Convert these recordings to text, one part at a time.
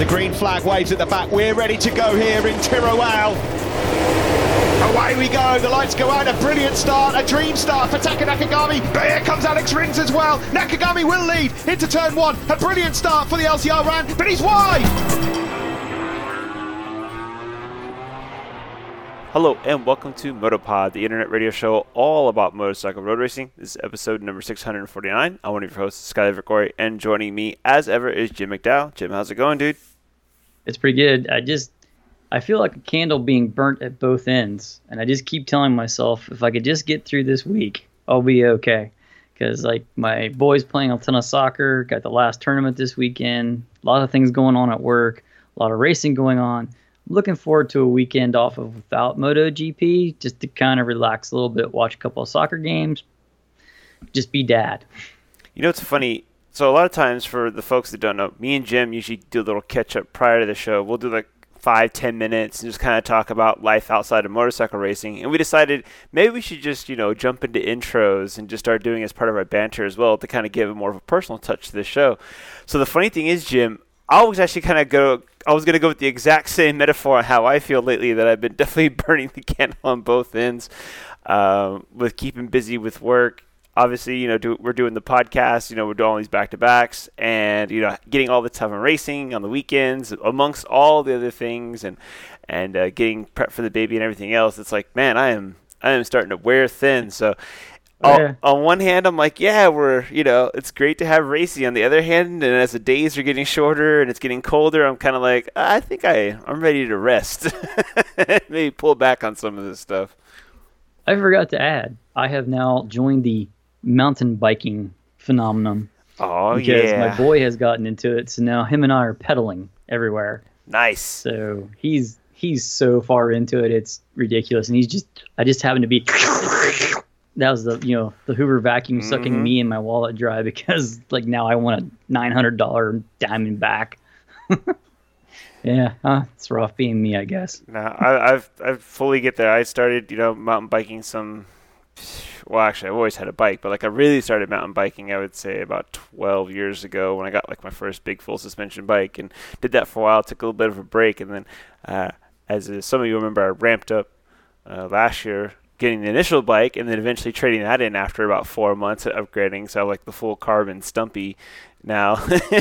The green flag waves at the back. We're ready to go here in Teruel. Away we go, the lights go out, a brilliant start, a dream start for Taka Nakagami, but here comes Alex Rins as well. Nakagami will lead into turn one, a brilliant start for the LCR Ran, but he's wide! Hello and welcome to Motopod, the internet radio show all about motorcycle road racing. This is episode number 649. I'm one of your hosts, Skyler Vicori, and joining me as ever is Jim McDowell. Jim, how's it going, dude? It's pretty good. I feel like a candle being burnt at both ends, and I just keep telling myself if I could just get through this week, I'll be okay. Because like my boys playing a ton of soccer, got the last tournament this weekend, a lot of things going on at work, a lot of racing going on. I'm looking forward to a weekend off of without MotoGP, just to kind of relax a little bit, watch a couple of soccer games, just be dad. You know, it's funny. So a lot of times for the folks that don't know, me and Jim usually do a little catch up prior to the show. We'll do like 5-10 minutes and just kind of talk about life outside of motorcycle racing, and we decided maybe we should just jump into intros and just start doing it as part of our banter as well to kind of give more of a personal touch to the show. So the funny thing is, Jim, I was actually going to go with the exact same metaphor on how I feel lately, that I've been definitely burning the candle on both ends with keeping busy with work. Obviously, we're doing the podcast, we're doing all these back-to-backs and, getting all the time in racing on the weekends amongst all the other things and getting prepped for the baby and everything else. It's like, man, I am starting to wear thin. So on one hand, I'm like, yeah, it's great to have racing. On the other hand, and as the days are getting shorter and it's getting colder, I'm kind of like, I think I'm ready to rest. Maybe pull back on some of this stuff. I forgot to add, I have now joined the mountain biking phenomenon. Oh, because yeah. my boy has gotten into it, so now him and I are pedaling everywhere. Nice. So he's so far into it, it's ridiculous. And I just happen to be that was the Hoover vacuum sucking me and my wallet dry, because like now I want a $900 Diamondback. Yeah, it's rough being me, I guess. No, I've fully get there. I started, mountain biking some. Well, actually, I've always had a bike, but I really started mountain biking, I would say, about 12 years ago when I got my first big full suspension bike, and did that for a while. Took a little bit of a break, and then, as some of you remember, I ramped up last year, getting the initial bike, and then eventually trading that in after about 4 months of upgrading. So I have the full carbon Stumpy now.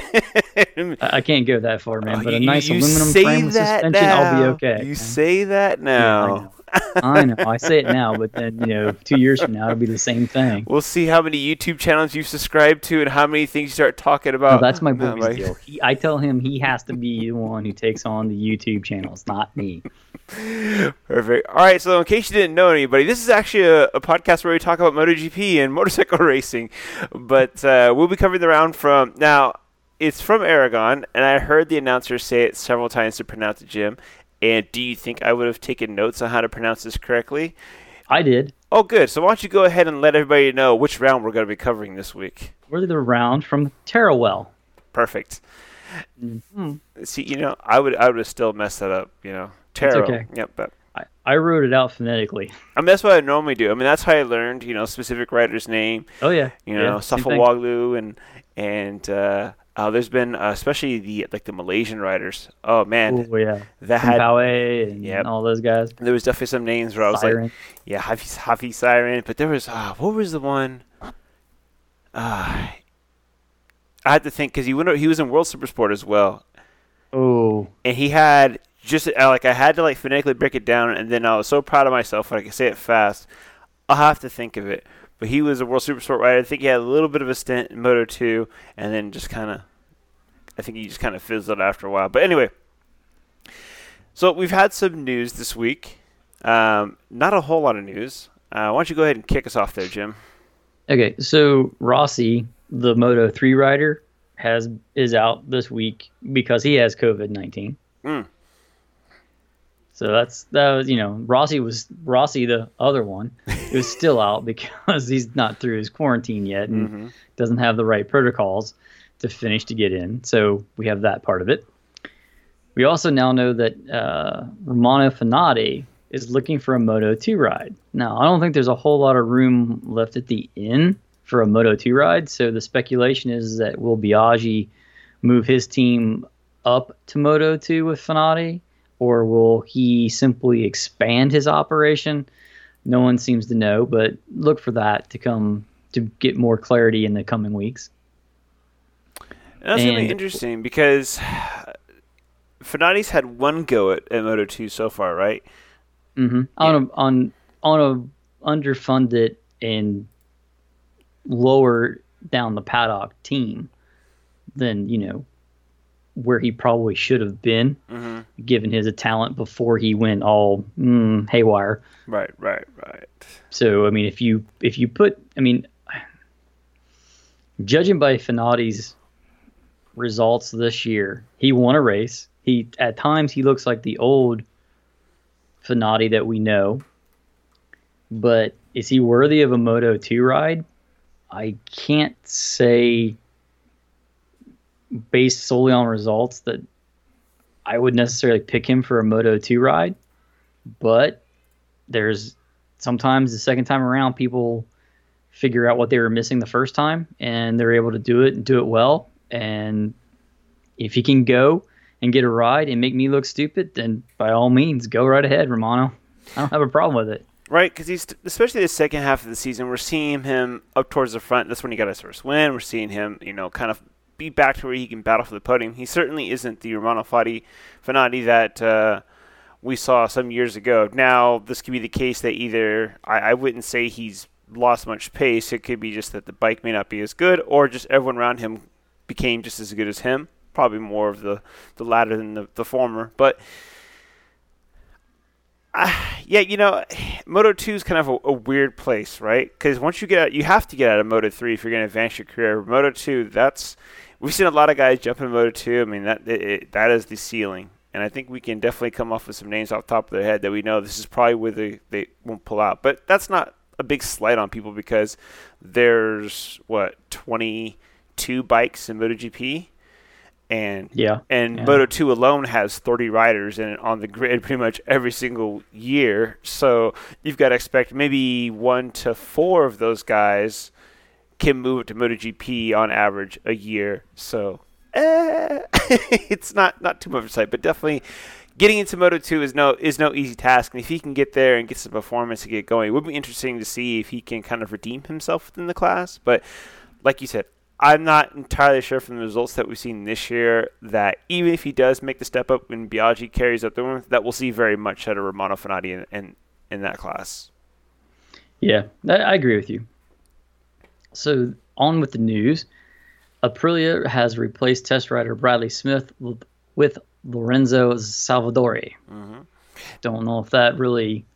I can't go that far, man, but a nice aluminum frame with suspension, now. I'll be okay. You say that now. Yeah, I know. I say it now, but then 2 years from now it'll be the same thing. We'll see how many YouTube channels you subscribe to and how many things you start talking about. No, that's my boy's deal. I tell him he has to be the one who takes on the YouTube channels, not me. Perfect. All right, so in case you didn't know anybody, this is actually a podcast where we talk about MotoGP and motorcycle racing, but we'll be covering the round from now. It's from Aragon, and I heard the announcer say it several times to pronounce it, Jim. And do you think I would have taken notes on how to pronounce this correctly? I did. Oh, good. So why don't you go ahead and let everybody know which round we're going to be covering this week? We're the round from Teruel. Perfect. Mm-hmm. See, I would have still messed that up. Teruel. It's okay. Yep. But I wrote it out phonetically. That's what I normally do. That's how I learned. Specific writer's name. Oh yeah. Safawaglu and there's been especially the Malaysian riders. Oh man. Oh yeah. That had and all those guys. There was definitely some names where I was Siren. like, yeah, Hafi Siren. But there was what was the one? I had to think because he was in World Supersport as well. Oh. And he had just I had to phonetically break it down, and then I was so proud of myself when I could say it fast. I'll have to think of it. But he was a World Supersport rider. I think he had a little bit of a stint in Moto2, and then I think he just kind of fizzled after a while. But anyway, so we've had some news this week. Not a whole lot of news. Why don't you go ahead and kick us off there, Jim? Okay, so Rossi, the Moto3 rider, is out this week because he has COVID-19. So that was Rossi, the other one, is still out because he's not through his quarantine yet and doesn't have the right protocols to finish to get in. So we have that part of it. We also now know that Romano Fenati is looking for a Moto2 ride. Now, I don't think there's a whole lot of room left at the inn for a Moto2 ride. So the speculation is that will Biaggi move his team up to Moto 2 with Fanati, or will he simply expand his operation? No one seems to know, but look for that to come to get more clarity in the coming weeks. And that's going to be interesting because Fanati's had one go at Moto 2 so far, right? Mm-hmm. Yeah. On a underfunded and lower down the paddock team than, where he probably should have been, given his talent before he went all haywire. Right. So, I mean, if you put, judging by Fanati's results this year, he won a race. At times he looks like the old Fanati that we know, but is he worthy of a Moto 2 ride? I can't say, based solely on results, that I would necessarily pick him for a Moto 2 ride, but there's sometimes the second time around people figure out what they were missing the first time and they're able to do it and do it well. And if he can go and get a ride and make me look stupid, then by all means, go right ahead, Romano. I don't have a problem with it. Right, because he's, especially the second half of the season, we're seeing him up towards the front. That's when he got his first win. We're seeing him, kind of be back to where he can battle for the podium. He certainly isn't the Romano Fanati that we saw some years ago. Now, this could be the case that either I wouldn't say he's lost much pace. It could be just that the bike may not be as good, or just everyone around him became just as good as him. Probably more of the latter than the former. But Moto 2 is kind of a weird place, right? Because once you get out, you have to get out of Moto 3 if you're going to advance your career. Moto 2, we've seen a lot of guys jump in Moto 2. I mean, that is the ceiling. And I think we can definitely come up with some names off the top of their head that we know this is probably where they won't pull out. But that's not a big slight on people because there's, 22 bikes in MotoGP? And Moto 2 alone has 30 riders on the grid pretty much every single year. So you've got to expect maybe 1 to 4 of those guys can move to MotoGP on average a year. So it's not too much of a sight, but definitely getting into Moto 2 is no easy task. And if he can get there and get some performance to get going, it would be interesting to see if he can kind of redeem himself within the class. But like you said, I'm not entirely sure from the results that we've seen this year that even if he does make the step up when Biaggi carries up the win, that we'll see very much out of Romano Fanati in that class. Yeah, I agree with you. So on with the news. Aprilia has replaced test rider Bradley Smith with Lorenzo Salvadori. Mm-hmm. Don't know if that really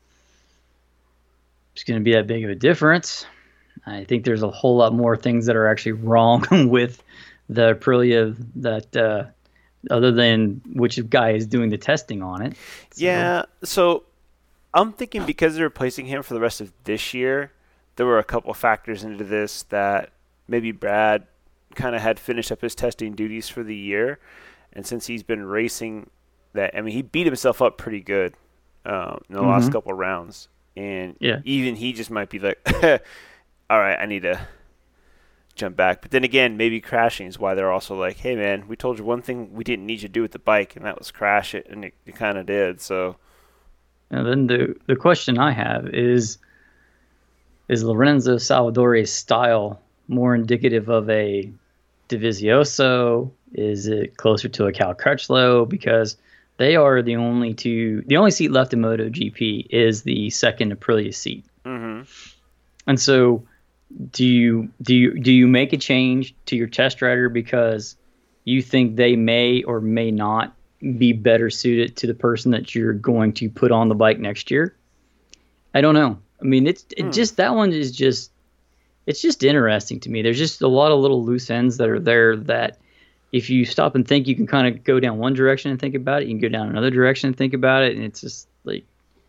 is going to be that big of a difference. I think there's a whole lot more things that are actually wrong with the Aprilia that other than which guy is doing the testing on it. So. Yeah, so I'm thinking because they're replacing him for the rest of this year, there were a couple of factors into this that maybe Brad kind of had finished up his testing duties for the year. And since he's been racing he beat himself up pretty good in the last couple of rounds. And even he just might be like, all right, I need to jump back. But then again, maybe crashing is why they're also like, hey, man, we told you one thing we didn't need you to do with the bike, and that was crash it, and it kind of did. So, and then the question I have is Lorenzo Salvadori's style more indicative of a Dovizioso? Is it closer to a Cal Crutchlow? Because they are the only seat left in MotoGP is the second Aprilia seat. Mm-hmm. And so do you make a change to your test rider because you think they may or may not be better suited to the person that you're going to put on the bike next year? I don't know. I mean, it's that one is just, it's just interesting to me. There's just a lot of little loose ends that are there that if you stop and think, you can kind of go down one direction and think about it. You can go down another direction and think about it. And it's just like,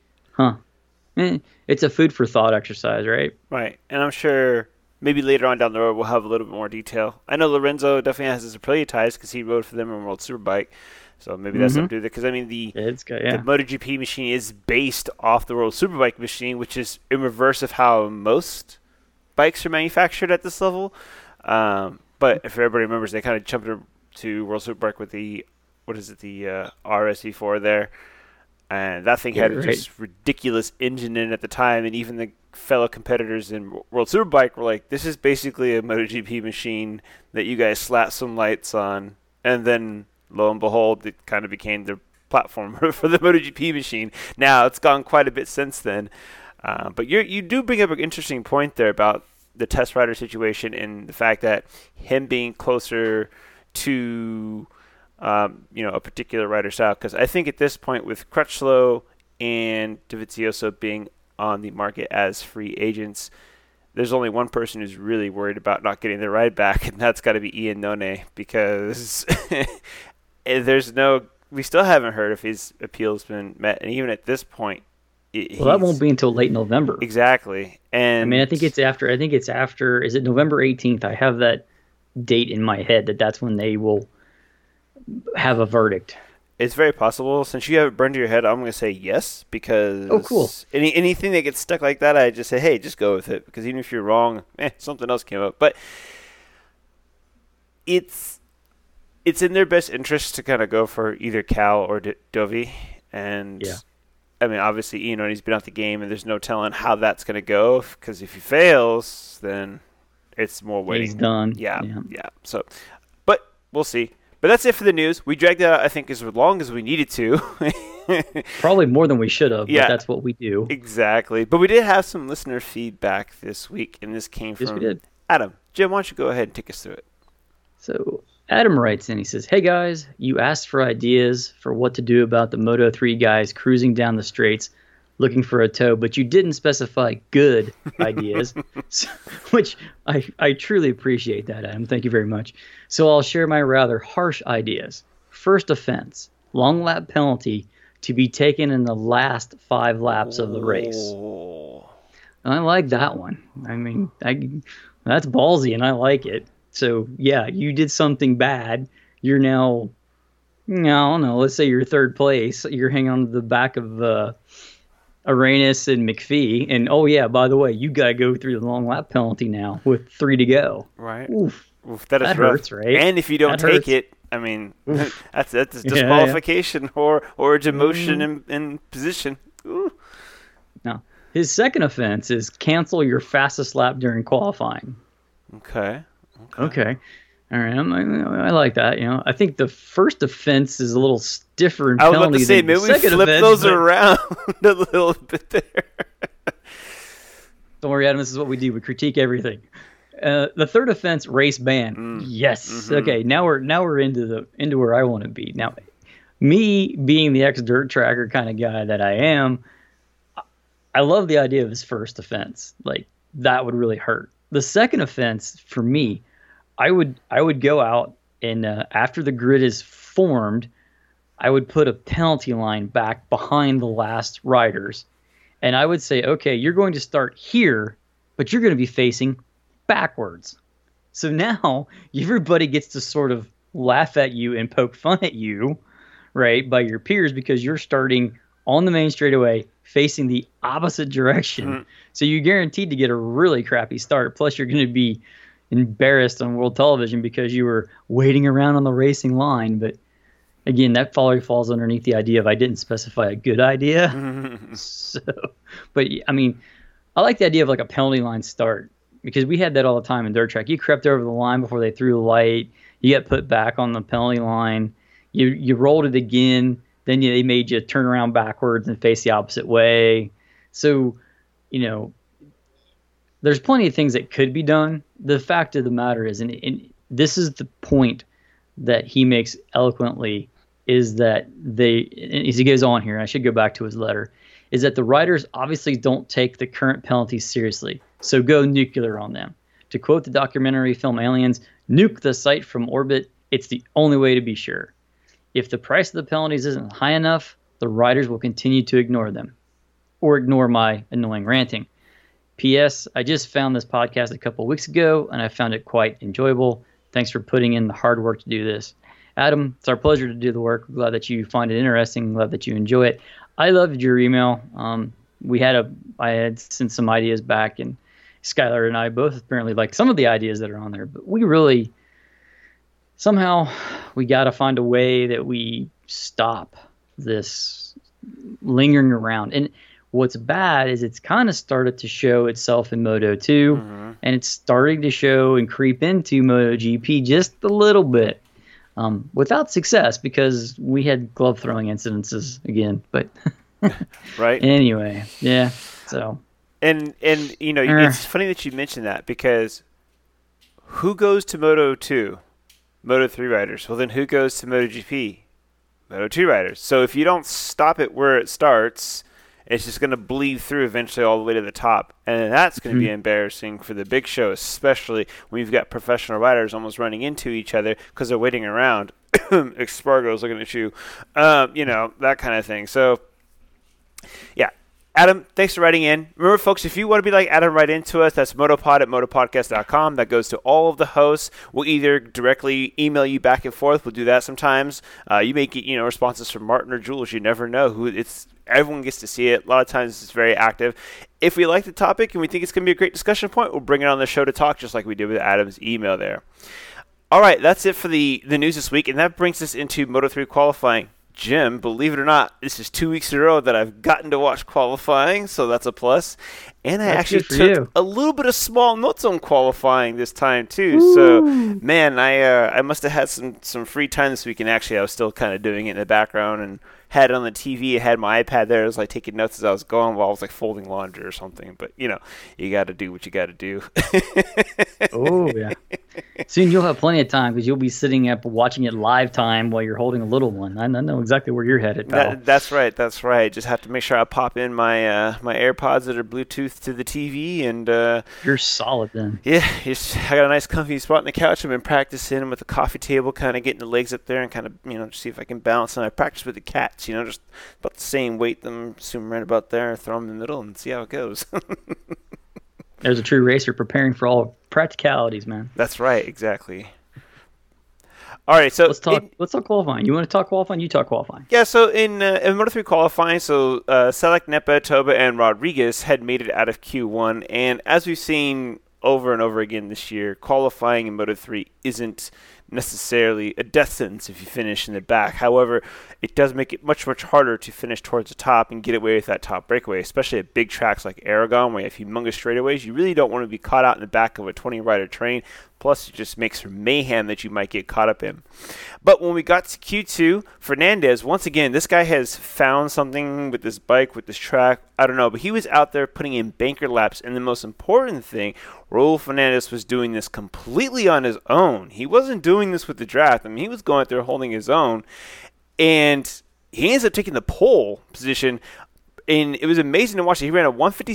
it's a food for thought exercise, right? Right. And I'm sure maybe later on down the road we'll have a little bit more detail. I know Lorenzo definitely has his Aprilia ties because he rode for them in World Superbike. So maybe that's something to do with it. Because, I mean, the MotoGP machine is based off the World Superbike machine, which is in reverse of how most bikes are manufactured at this level. But if everybody remembers, they kind of jumped to World Superbike with the what is it, the RSV4 there. And that thing had just ridiculous engine in it at the time, and even the fellow competitors in World Superbike were like, this is basically a MotoGP machine that you guys slap some lights on, and then lo and behold, it kind of became the platform for the MotoGP machine. Now, it's gone quite a bit since then. But you do bring up an interesting point there about the test rider situation and the fact that him being closer to a particular rider style, because I think at this point with Crutchlow and Dovizioso being on the market as free agents, there's only one person who's really worried about not getting their ride back, and that's got to be Ian None, because we still haven't heard if his appeal's been met, and even at this point, that won't be until late November. Exactly, and I mean, I think it's after. Is it November 18th? I have that date in my head that's when they will have a verdict. It's very possible. Since you have it burned to your head, I'm going to say yes, because cool. Anything that gets stuck like that, I just say, hey, just go with it, because even if you're wrong, something else came up. But it's in their best interest to kind of go for either Cal or Dovi, and I mean, obviously, he's been out the game, and there's no telling how that's going to go, because if he fails, then it's more waiting. He's done. Yeah. So, but we'll see. But that's it for the news. We dragged it out, I think, as long as we needed to. Probably more than we should have, but that's what we do. Exactly. But we did have some listener feedback this week, and this came from Adam. Jim, why don't you go ahead and take us through it? So Adam writes in, he says, hey guys, you asked for ideas for what to do about the Moto3 guys cruising down the straights looking for a tow, but you didn't specify good ideas, which I truly appreciate that, Adam. Thank you very much. So I'll share my rather harsh ideas. First offense, long lap penalty to be taken in the last 5 laps of the race. I like that one. I mean, that's ballsy, and I like it. So, yeah, you did something bad. You're now, I don't know, let's say you're third place. You're hanging on to the back of Arenas and McPhee, and by the way, you gotta go through the long lap penalty now with 3 to go. Right. Oof. That hurts, right? And if you don't take it, I mean, that's disqualification or a demotion in position. Ooh. Now, his second offense is cancel your fastest lap during qualifying. Okay. All right, I like that. I think the first offense is a little stiffer in penalty. I was about to say, maybe we flip those around a little bit there. Don't worry, Adam. This is what we do. We critique everything. The third offense, race ban. Yes. Mm-hmm. Okay. Now we're into where I want to be. Now, me being the ex-dirt tracker kind of guy that I am, I love the idea of his first offense. Like, that would really hurt. The second offense for me, I would go out and after the grid is formed, I would put a penalty line back behind the last riders, and I would say, okay, you're going to start here, but you're going to be facing backwards. So now everybody gets to sort of laugh at you and poke fun at you, right, by your peers, because you're starting on the main straightaway facing the opposite direction. Mm-hmm. So you're guaranteed to get a really crappy start. Plus, you're going to be embarrassed on world television because you were waiting around on the racing line. But again, that falls underneath the idea of I didn't specify a good idea. So, but I mean, I like the idea of like a penalty line start, because we had that all the time in dirt track. You crept over the line before they threw the light. You got put back on the penalty line. You rolled it again. Then they made you turn around backwards and face the opposite way. So, there's plenty of things that could be done. The fact of the matter is, and this is the point that he makes eloquently, is that as he goes on here, and I should go back to his letter, is that the riders obviously don't take the current penalties seriously. So go nuclear on them. To quote the documentary film Aliens, nuke the site from orbit. It's the only way to be sure. If the price of the penalties isn't high enough, the riders will continue to ignore them, or ignore my annoying ranting. P.S. I just found this podcast a couple of weeks ago, and I found it quite enjoyable. Thanks for putting in the hard work to do this. Adam, it's our pleasure to do the work. We're glad that you find it interesting. Glad that you enjoy it. I loved your email. I had sent some ideas back, and Skylar and I both apparently like some of the ideas that are on there. But we really, somehow we got to find a way that we stop this lingering around. And what's bad is it's kind of started to show itself in Moto 2, and it's starting to show and creep into MotoGP just a little bit, without success because we had glove throwing incidences again. But right. Anyway, yeah. So and it's funny that you mentioned that because who goes to Moto 2? Moto 3 riders. Well, then who goes to MotoGP? Moto 2 riders. So if you don't stop it where it starts, it's just going to bleed through eventually all the way to the top. And that's going to be embarrassing for the big show, especially when you've got professional riders almost running into each other because they're waiting around. Espargaro's looking at you. That kind of thing. So, yeah. Adam, thanks for writing in. Remember, folks, if you want to be like Adam, write into us. That's motopod@motopodcast.com. That goes to all of the hosts. We'll either directly email you back and forth. We'll do that sometimes. You may get responses from Martin or Jules. You never know. Everyone gets to see it. A lot of times it's very active. If we like the topic and we think it's going to be a great discussion point, we'll bring it on the show to talk, just like we did with Adam's email there. All right, that's it for the news this week, and that brings us into Moto3 qualifying. Jim, believe it or not, this is 2 weeks in a row that I've gotten to watch qualifying, so that's a plus. And I actually took a little bit of small notes on qualifying this time, too. Ooh. So, man, I must have had some free time this week, and actually I was still kind of doing it in the background and had it on the TV. I had my iPad there. I was like taking notes as I was going while I was like folding laundry or something. But, you got to do what you got to do. Oh, yeah. Soon you'll have plenty of time because you'll be sitting up watching it live time while you're holding a little one. I know exactly where you're headed, pal. That's right. Just have to make sure I pop in my my AirPods that are Bluetooth to the TV. And you're solid then. Yeah. I got a nice comfy spot on the couch. I've been practicing with the coffee table, kind of getting the legs up there and kind of, see if I can balance. And I practice with the cats, just about the same weight, them, assume right about there, throw them in the middle and see how it goes. There's a true racer preparing for all practicalities, man. That's right, exactly. All right, so let's talk qualifying. You want to talk qualifying? You talk qualifying. Yeah, so in Moto3 qualifying, Selleck, Nepa, Toba, and Rodriguez had made it out of Q1, and as we've seen over and over again this year, qualifying in Moto3 isn't necessarily a death sentence if you finish in the back. However, it does make it much, much harder to finish towards the top and get away with that top breakaway, especially at big tracks like Aragon where you have humongous straightaways. You really don't want to be caught out in the back of a 20-rider train. Plus, it just makes for mayhem that you might get caught up in. But when we got to Q2, Fernandez, once again, this guy has found something with this bike, with this track. I don't know, but he was out there putting in banker laps. And the most important thing, Raul Fernandez was doing this completely on his own. He wasn't doing this with the draft. I mean, he was going out there holding his own. And he ends up taking the pole position. And it was amazing to watch. He ran a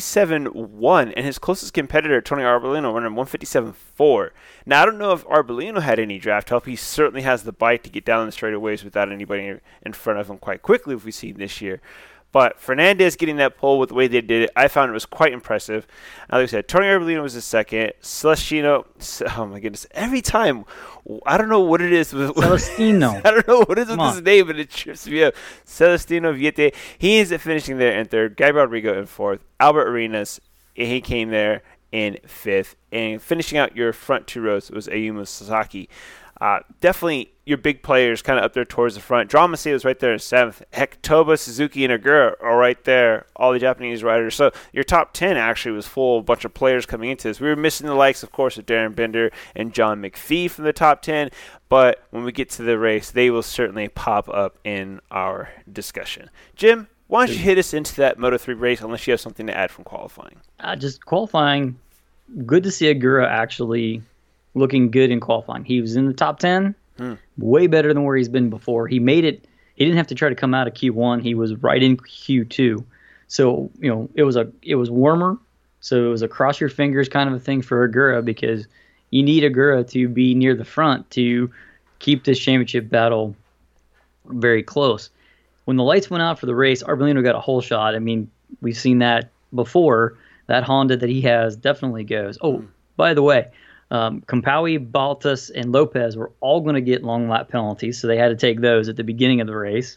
157.1, and his closest competitor, Tony Arbolino, ran a 157.4. Now, I don't know if Arbolino had any draft help. He certainly has the bike to get down the straightaways without anybody in front of him quite quickly, if we see this year. But Fernandez getting that pole with the way they did it, I found it was quite impressive. Like I said, Tony Arbolino was his second. Celestino, oh my goodness, every time, I don't know what it is. Celestino. I don't know what it is with his name, but it trips me up. Celestino Viete, he ends up finishing there in third. Guy Rodrigo in fourth. Albert Arenas, he came there in fifth. And finishing out your front two rows was Ayumu Sasaki. Definitely your big players kind of up there towards the front. John Macedo's right there in seventh. Heck, Toba, Suzuki, and Agura are right there. All the Japanese riders. So your top 10 actually was full of a bunch of players coming into this. We were missing the likes, of course, of Darren Bender and John McPhee from the top 10. But when we get to the race, they will certainly pop up in our discussion. Jim, why don't you hit us into that Moto3 race unless you have something to add from qualifying? Just qualifying, good to see Agura actually looking good in qualifying. He was in the top 10, way better than where he's been before. He made it. He didn't have to try to come out of Q1. He was right in Q2. So, it was warmer. So it was a cross your fingers kind of a thing for Agura because you need Agura to be near the front to keep this championship battle very close. When the lights went out for the race, Arbolino got a whole shot. I mean, we've seen that before. That Honda that he has definitely goes. Oh, by the way, Compawi, Baltas, and Lopez were all going to get long lap penalties, so they had to take those at the beginning of the race.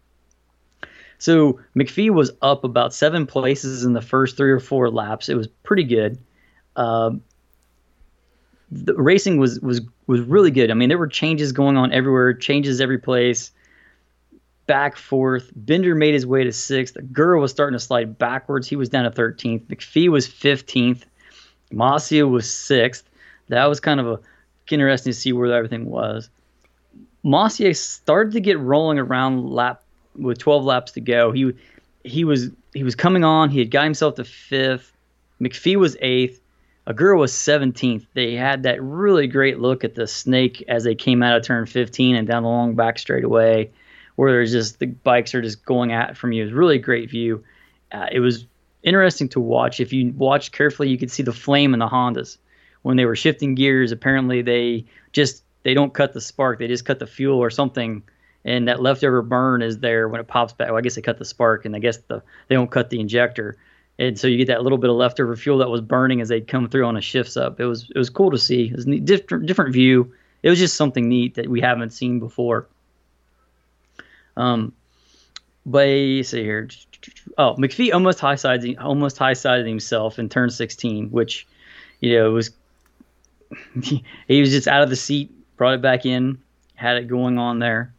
So McPhee was up about 7 places in the first 3 or 4 laps. It was pretty good. the racing was really good. I mean, there were changes going on everywhere, changes every place, back, forth. Binder made his way to 6th. Gura was starting to slide backwards. He was down to 13th. McPhee was 15th. Masia was 6th. That was kind of interesting to see where everything was. Masia started to get rolling around lap with 12 laps to go. He was coming on. He had got himself to 5th. McPhee was 8th. Agura was 17th. They had that really great look at the snake as they came out of turn 15 and down the long back straightaway, where there's just the bikes are just going at from you. It was a really great view. It was interesting to watch. If you watched carefully, you could see the flame in the Hondas when they were shifting gears. Apparently, they don't cut the spark; they just cut the fuel or something, and that leftover burn is there when it pops back. Well, I guess they cut the spark, and I guess they don't cut the injector. And so you get that little bit of leftover fuel that was burning as they'd come through on a shifts up. It was cool to see. It was a different view. It was just something neat that we haven't seen before. But let's see here. Oh, McPhee almost high-sided himself in turn 16, which, was he was just out of the seat, brought it back in, had it going on there.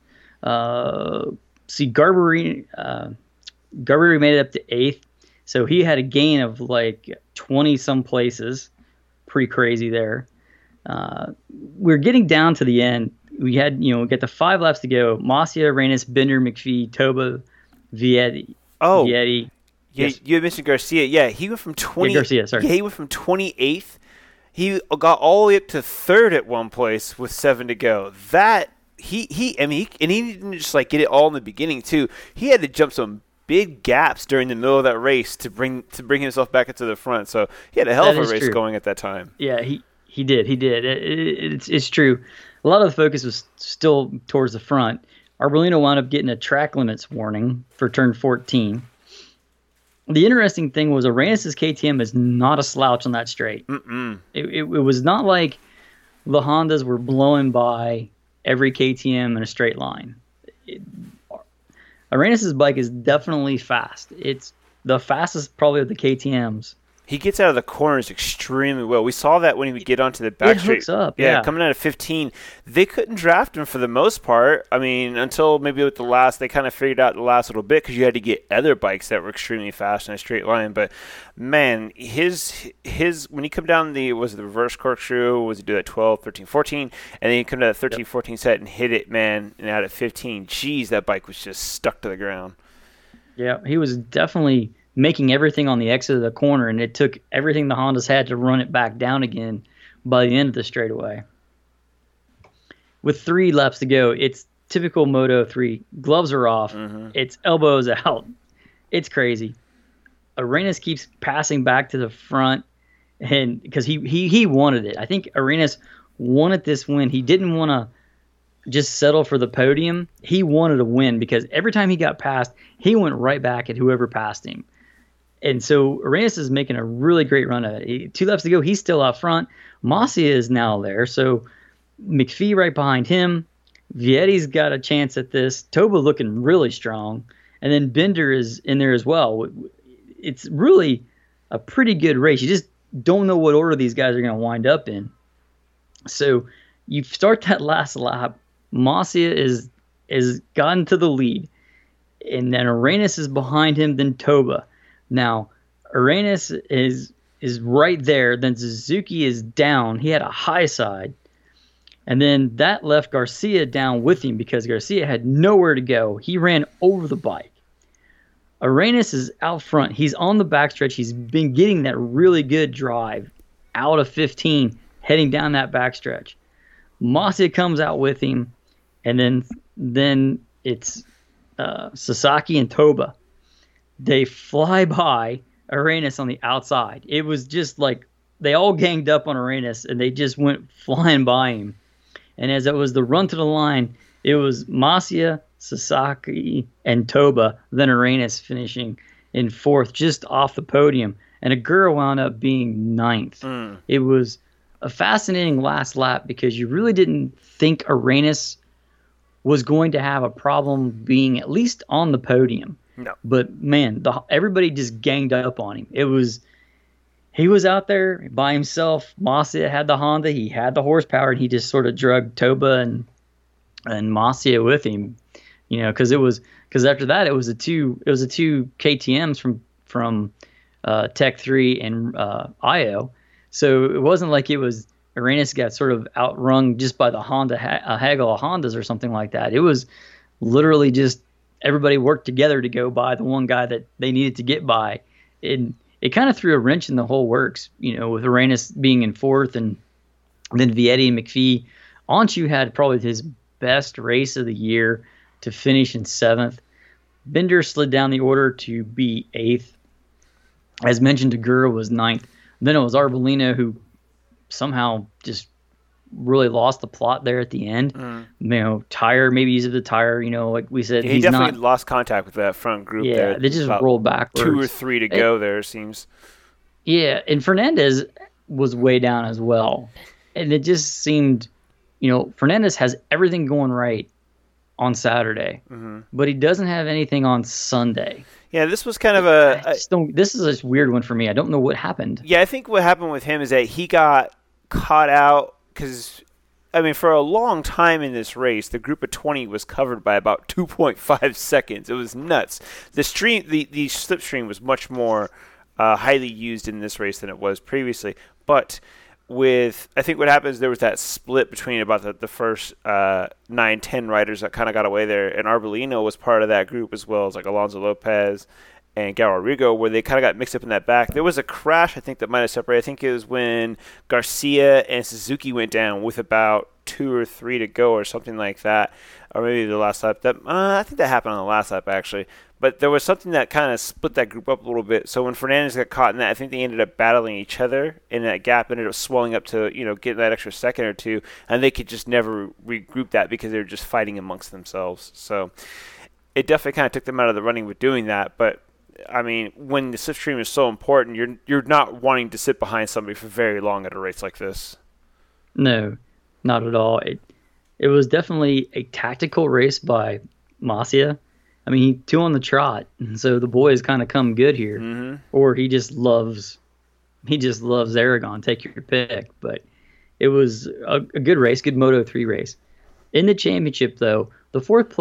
Garbery made it up to 8th. So he had a gain of like 20 some places. Pretty crazy there. We're getting down to the end. We had, we got the 5 laps to go. Masia, Arenas, Binder, McPhee, Toba, Vietti. Oh, Vietti. Yeah, Yes. you had mentioned Garcia. Yeah, he went from 20. Garcia, sorry. Yeah, he went from 28th. He got all the way up to 3rd at one place with 7 to go. That he didn't just like get it all in the beginning too. He had to jump some big gaps during the middle of that race to bring himself back into the front. So he had a hell of a race going at that time. Yeah, he did. It's true. A lot of the focus was still towards the front. Arbolino wound up getting a track limits warning for turn 14. The interesting thing was Arenas' KTM is not a slouch on that straight. It was not like the Hondas were blowing by every KTM in a straight line. Arenas' bike is definitely fast. It's the fastest probably of the KTMs. He gets out of the corners extremely well. We saw that when he would get onto the back straight. It hooks up, yeah. Coming out of 15, they couldn't draft him for the most part. I mean, until maybe with the last, they kind of figured out the last little bit because you had to get other bikes that were extremely fast in a straight line. But man, his when he come down the reverse corkscrew, was he do that 12, 13, 14, and then he come to that 13, 14 set and hit it, man, and out at 15, geez, that bike was just stuck to the ground. Yeah, he was definitely making everything on the exit of the corner, and it took everything the Hondas had to run it back down again by the end of the straightaway. With 3 laps to go, it's typical Moto 3. Gloves are off. It's elbows out. It's crazy. Arenas keeps passing back to the front, and because he wanted it. I think Arenas wanted this win. He didn't want to just settle for the podium. He wanted to win because every time he got passed, he went right back at whoever passed him. And so Arenas is making a really great run of it. 2 laps to go, he's still out front. Masia is now there. So McPhee right behind him. Vietti's got a chance at this. Toba looking really strong. And then Binder is in there as well. It's really a pretty good race. You just don't know what order these guys are going to wind up in. So you start that last lap. Masia is gotten to the lead. And then Arenas is behind him, then Toba. Now, Arenas is right there. Then Suzuki is down. He had a high side. And then that left Garcia down with him because Garcia had nowhere to go. He ran over the bike. Arenas is out front. He's on the backstretch. He's been getting that really good drive out of 15, heading down that backstretch. Masia comes out with him. And then it's Sasaki and Toba. They fly by Arenas on the outside. It was just like they all ganged up on Arenas, and they just went flying by him. And as it was the run to the line, it was Masia, Sasaki, and Toba, then Arenas finishing in 4th, just off the podium. And Agura wound up being 9th. It was a fascinating last lap because you really didn't think Arenas was going to have a problem being at least on the podium. No. But, man, everybody just ganged up on him. It was he was out there by himself. Masia had the Honda, he had the horsepower, and he just sort of drug Toba and Masia with him. Because after that it was the two KTM's from Tech 3 and IO. So it wasn't like it was Arenas got sort of outrun just by the Honda haggle of Hondas or something like that. It was literally just everybody worked together to go by the one guy that they needed to get by. It kind of threw a wrench in the whole works, with Arenas being in fourth and then Vietti and McPhee. Onchu had probably his best race of the year to finish in seventh. Binder slid down the order to be eighth. As mentioned, Agura was ninth. Then it was Arbolino who somehow just really lost the plot there at the end. Tire, maybe he's of the tire, like we said. He definitely lost contact with that front group there. Yeah, they just rolled backwards. 2 or 3 to go there, it seems. Yeah, and Fernandez was way down as well. And it just seemed, Fernandez has everything going right on Saturday, but he doesn't have anything on Sunday. Yeah, this was kind of this is a weird one for me. I don't know what happened. Yeah, I think what happened with him is that he got caught out because, for a long time in this race, the group of 20 was covered by about 2.5 seconds. It was nuts. The slipstream was much more highly used in this race than it was previously. But I think what happened is there was that split between about the first 9-10 riders that kind of got away there, and Arbolino was part of that group as well as like Alonso Lopez and Garrigo, where they kind of got mixed up in that back. There was a crash, I think, that might have separated. I think it was when Garcia and Suzuki went down with about 2 or 3 to go or something like that, or maybe the last lap. I think that happened on the last lap, actually. But there was something that kind of split that group up a little bit. So when Fernandez got caught in that, I think they ended up battling each other, and that gap ended up swelling up to, getting that extra second or two, and they could just never regroup that because they were just fighting amongst themselves. So it definitely kind of took them out of the running with doing that. But when the slipstream is so important, you're not wanting to sit behind somebody for very long at a race like this. No, not at all. It was definitely a tactical race by Masia. He 2 on the trot, and so the boys kind of come good here. Or he just loves Aragon. Take your pick. But it was a good race, good Moto3 race. In the championship, though, the fourth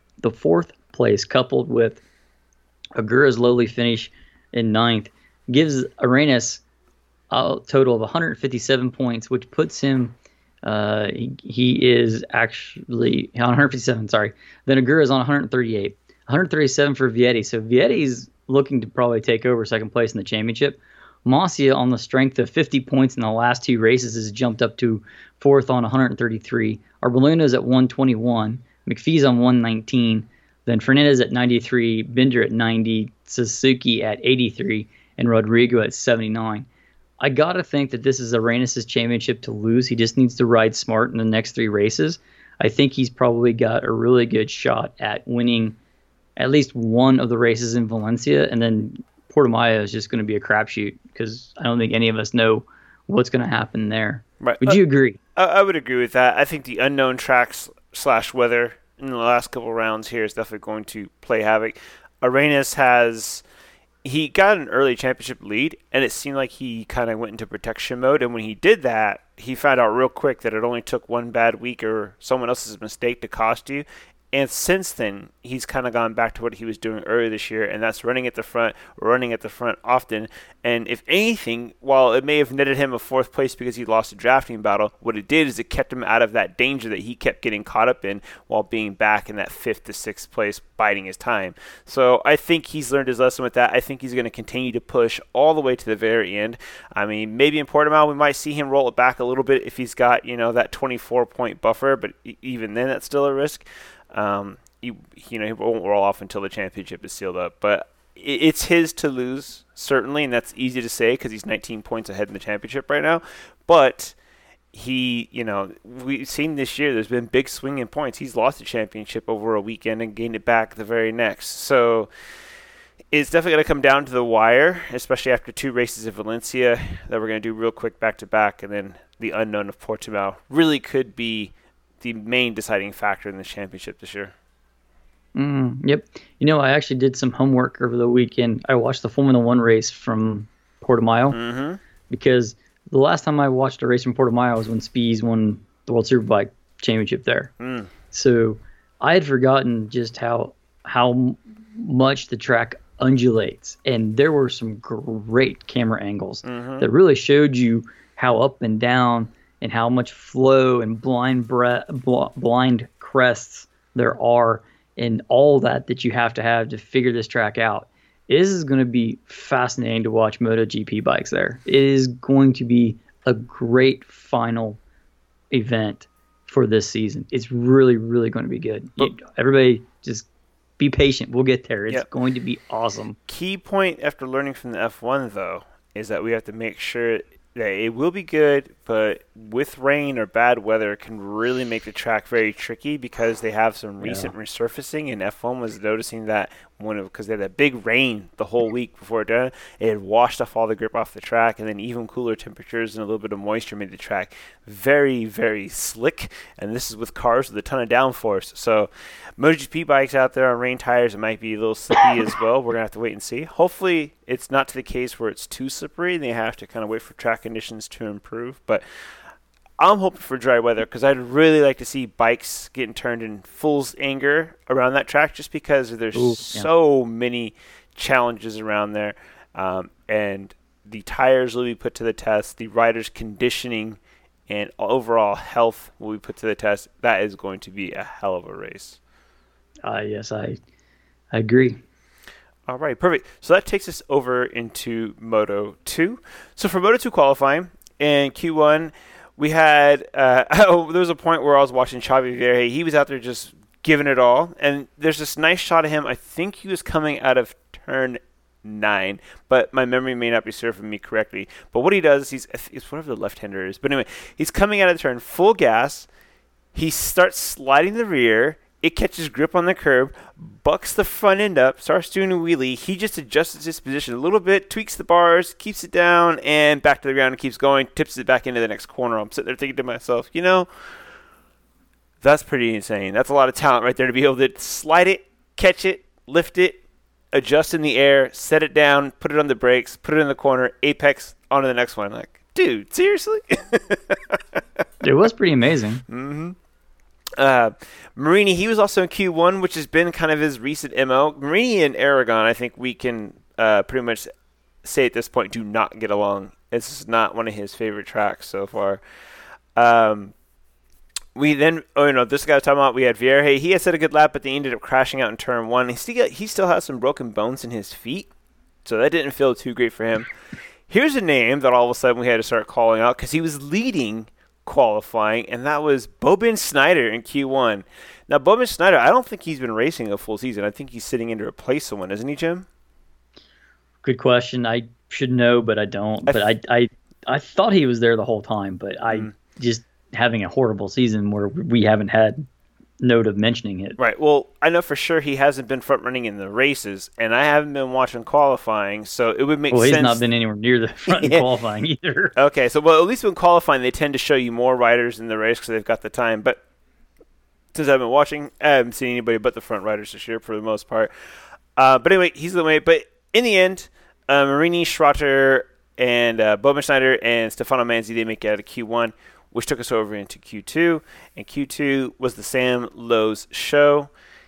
place coupled with Agura's lowly finish in ninth gives Arenas a total of 157 points, which puts him. He is actually on 157. Sorry, then Agura is on 138. 137 for Vietti. So Vietti's looking to probably take over second place in the championship. Masia, on the strength of 50 points in the last 2 races, has jumped up to fourth on 133. Arbolino's at 121. McPhee's on 119. Then Fernandez at 93. Binder at 90. Suzuki at 83. And Rodrigo at 79. I got to think that this is Arenas' championship to lose. He just needs to ride smart in the next 3 races. I think he's probably got a really good shot at winning at least one of the races in Valencia, and then Portimao is just going to be a crapshoot because I don't think any of us know what's going to happen there. Right. Would you agree? I would agree with that. I think the unknown tracks / weather in the last couple of rounds here is definitely going to play havoc. Arenas he got an early championship lead, and it seemed like he kind of went into protection mode, and when he did that, he found out real quick that it only took one bad week or someone else's mistake to cost you. And since then, he's kind of gone back to what he was doing earlier this year, and that's running at the front often. And if anything, while it may have netted him a 4th place because he lost a drafting battle, what it did is it kept him out of that danger that he kept getting caught up in while being back in that 5th to 6th place, biding his time. So I think he's learned his lesson with that. I think he's going to continue to push all the way to the very end. Maybe in Portimao we might see him roll it back a little bit if he's got, that 24-point buffer, but even then that's still a risk. He won't roll off until the championship is sealed up. But it's his to lose, certainly, and that's easy to say because he's 19 points ahead in the championship right now. But we've seen this year there's been big swing in points. He's lost the championship over a weekend and gained it back the very next. So it's definitely going to come down to the wire, especially after 2 races in Valencia that we're going to do real quick back-to-back, and then the unknown of Portimao really could be the main deciding factor in the championship this year. Yep. I actually did some homework over the weekend. I watched the Formula One race from Portimao, because the last time I watched a race from Portimao was when Spies won the World Superbike Championship there. So I had forgotten just how much the track undulates, and there were some great camera angles that really showed you how up and down and how much flow and blind crests there are, and all that you have to figure this track out. This is going to be fascinating to watch MotoGP bikes there. It is going to be a great final event for this season. It's really, really going to be good. Everybody just be patient. We'll get there. It's going to be awesome. Key point after learning from the F1, though, is that we have to make sure that it will be good, but with rain or bad weather, it can really make the track very tricky because they have some recent resurfacing, and F1 was noticing that because they had that big rain the whole week before it done, it had washed off all the grip off the track, and then even cooler temperatures and a little bit of moisture made the track very, very slick, and this is with cars with a ton of downforce. So MotoGP bikes out there on rain tires, it might be a little slippy as well. We're going to have to wait and see. Hopefully it's not to the case where it's too slippery and they have to kind of wait for track conditions to improve, but I'm hoping for dry weather because I'd really like to see bikes getting turned in fool's anger around that track just because there's so many challenges around there. And the tires will be put to the test. The riders' conditioning and overall health will be put to the test. That is going to be a hell of a race. Yes, I agree. All right, perfect. So that takes us over into Moto 2. So for Moto 2 qualifying in Q1, we had there was a point where I was watching Xavi Vierge. He was out there just giving it all, and there's this nice shot of him. I think he was coming out of turn 9, but my memory may not be serving me correctly. But what he does, it's whatever the left-hander is. But anyway, he's coming out of the turn full gas. He starts sliding the rear. It catches grip on the curb, bucks the front end up, starts doing a wheelie. He just adjusts his position a little bit, tweaks the bars, keeps it down, and back to the ground and keeps going, tips it back into the next corner. I'm sitting there thinking to myself, that's pretty insane. That's a lot of talent right there to be able to slide it, catch it, lift it, adjust in the air, set it down, put it on the brakes, put it in the corner, apex, onto the next one. Like, dude, seriously? It was pretty amazing. Mm-hmm. Marini, he was also in Q1, which has been kind of his recent MO. Marini and Aragon, I think we can pretty much say at this point, do not get along. This is not one of his favorite tracks so far. This guy was talking about, we had Vierge. He had set a good lap, but they ended up crashing out in turn 1. He still has some broken bones in his feet, so that didn't feel too great for him. Here's a name that all of a sudden we had to start calling out because he was leading qualifying, and that was Boben Snyder in Q1. Now, Boben Snyder, I don't think he's been racing a full season. I think he's sitting in to replace someone, isn't he, Jim? Good question. I should know, but I don't. But I thought he was there the whole time, but I just having a horrible season where we haven't had note of mentioning it. Right. Well, I know for sure he hasn't been front running in the races, and I haven't been watching qualifying, so it would make sense. Well, he's not been anywhere near the front in qualifying either. Okay, so at least when qualifying, they tend to show you more riders in the race because they've got the time. But since I've been watching, I haven't seen anybody but the front riders this year for the most part. But anyway, he's the way. But in the end, Marini, Schrotter, and Boben Snyder and Stefano Manzi, they make it out of Q1, which took us over into Q2. And Q2 was the Sam Lowe's show.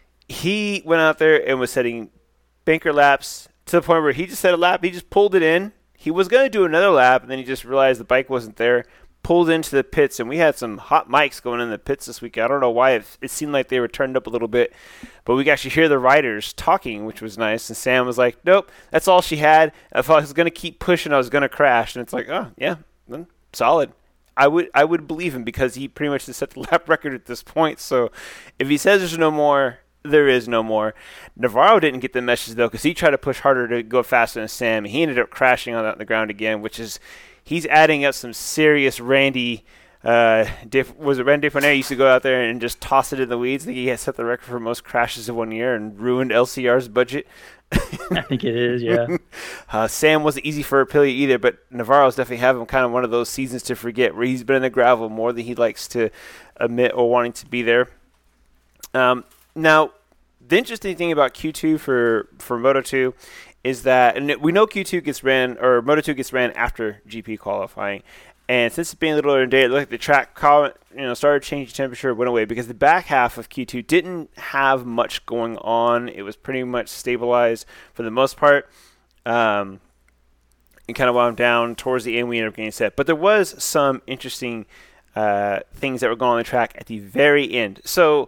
He went out there and was setting banker laps to the point where he just set a lap. He just pulled it in. He was going to do another lap, and then he just realized the bike wasn't there, pulled into the pits, and we had some hot mics going in the pits this week. I don't know why. It seemed like they were turned up a little bit, but we could actually hear the riders talking, which was nice. And Sam was like, nope, that's all she had. If I was going to keep pushing, I was going to crash. And it's like, oh, yeah, solid. I would believe him because he pretty much has set the lap record at this point. So if he says there's no more, there is no more. Navarro didn't get the message, though, because he tried to push harder to go faster than Sam. He ended up crashing on the ground again, which is he's adding up some serious Randy. Was it Randy Defonet used to go out there and just toss it in the weeds? I think he had set the record for most crashes in 1 year and ruined LCR's budget. I think it is, yeah. Sam wasn't easy for Aprilia either, but Navarro's definitely having kind of one of those seasons to forget where he's been in the gravel more than he likes to admit or wanting to be there. Now, the interesting thing about Q2 for Moto2 is that, and we know Q2 gets ran, or Moto2 gets ran after GP qualifying. And since it's being a little earlier in the day, it looked like the track started changing temperature, went away, because the back half of Q2 didn't have much going on. It was pretty much stabilized for the most part. And kind of wound down towards the end. We ended up getting set. But there was some interesting things that were going on the track at the very end. So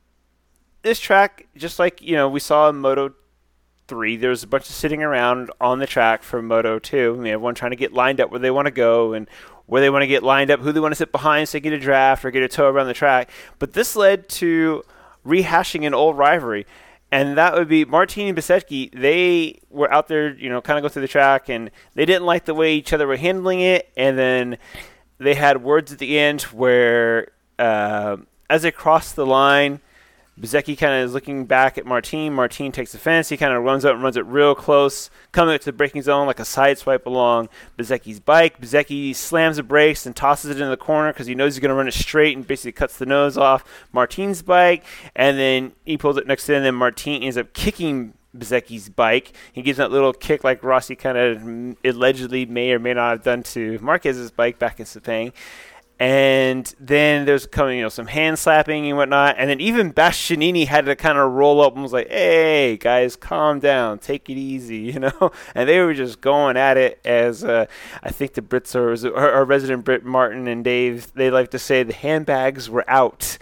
this track, just like we saw in Moto3, there was a bunch of sitting around on the track for Moto2. I mean, everyone trying to get lined up where they want to go and where they want to get lined up, who they want to sit behind so they get a draft or get a tow around the track. But this led to rehashing an old rivalry. And that would be Martin and Bezzecchi. They were out there, kind of go through the track, and they didn't like the way each other were handling it. And then they had words at the end where, as they crossed the line, Bezzecchi kind of is looking back at Martin. Martin takes offense. He kind of runs up and runs it real close, coming up to the braking zone like a side swipe along Bezzecchi's bike. Bezzecchi slams the brakes and tosses it into the corner because he knows he's going to run it straight and basically cuts the nose off Martin's bike. And then he pulls it next to him, and then Martin ends up kicking Bezzecchi's bike. He gives that little kick like Rossi kind of allegedly may or may not have done to Marquez's bike back in Sepang. And then there's coming, some hand slapping and whatnot. And then even Bastianini had to kind of roll up and was like, hey, guys, calm down. Take it easy, And they were just going at it as I think the Brits, our resident Brit, Martin and Dave, they like to say the handbags were out.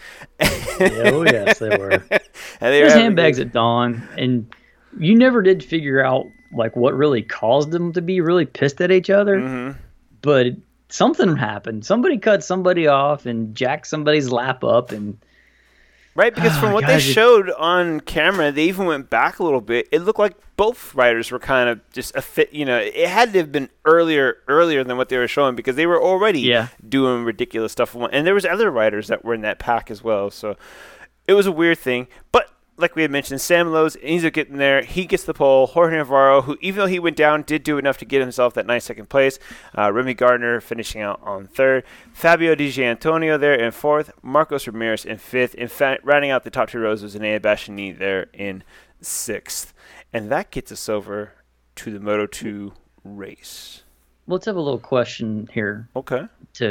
Oh, yes, they were. And There's handbags at dawn. And you never did figure out, what really caused them to be really pissed at each other. Mm-hmm. But something happened. Somebody cut somebody off and jacked somebody's lap up, and right, because from what they showed on camera, they even went back a little bit. It looked like both riders were kind of just a fit. It had to have been earlier than what they were showing because they were already doing ridiculous stuff. And there was other riders that were in that pack as well. So it was a weird thing, but. Like we had mentioned, Sam Lowe's ends up getting there. He gets the pole. Jorge Navarro, who even though he went down, did do enough to get himself that nice second place. Remy Gardner finishing out on third. Fabio Di Gianantonio there in fourth. Marcos Ramirez in fifth. In fact, rounding out the top two rows was Enea Bastianini there in sixth. And that gets us over to the Moto2 race. Let's have a little question here. Okay.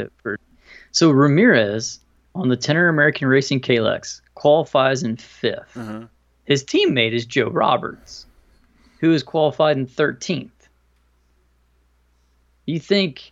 So Ramirez on the Tenor American Racing Kalex qualifies in fifth. Mm-hmm. His teammate is Joe Roberts, who is qualified in 13th. You think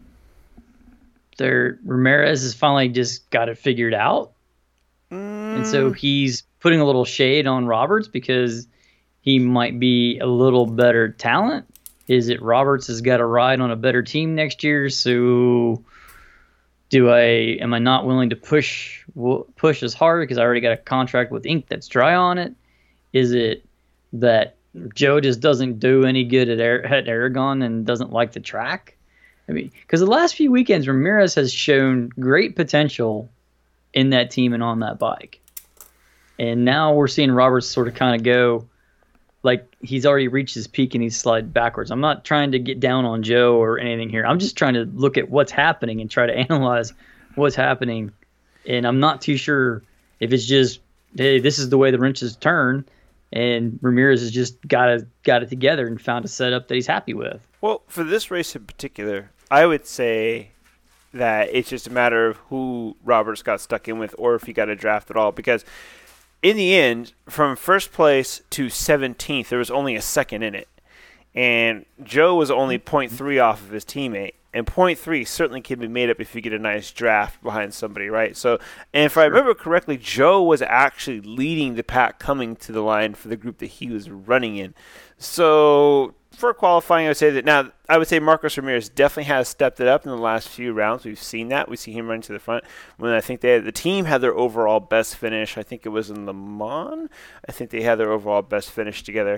Ramirez has finally just got it figured out? And so he's putting a little shade on Roberts because he might be a little better talent? Is it Roberts has got to ride on a better team next year, so... am I not willing to push as hard because I already got a contract with ink that's dry on it? Is it that Joe just doesn't do any good at Aragon and doesn't like the track? I mean, because the last few weekends, Ramirez has shown great potential in that team and on that bike. And now we're seeing Roberts sort of kind of go like he's already reached his peak and he's slid backwards. I'm not trying to get down on Joe or anything here. I'm just trying to look at what's happening and try to analyze what's happening. And I'm not too sure if it's just, hey, this is the way the wrenches turn, and Ramirez has just got it together and found a setup that he's happy with. Well, for this race in particular, I would say that it's just a matter of who Roberts got stuck in with or if he got a draft at all, because in the end, from first place to 17th, there was only a second in it. And Joe was only 0.3 off of his teammate. And 0.3 certainly can be made up if you get a nice draft behind somebody, right? So, and if I remember correctly, Joe was actually leading the pack coming to the line for the group that he was running in. So, for qualifying, I would say that now, I would say Marcos Ramirez definitely has stepped it up in the last few rounds. We've seen that. We see him running to the front. When I think the team had their overall best finish, I think it was in Le Mans. I think they had their overall best finish together.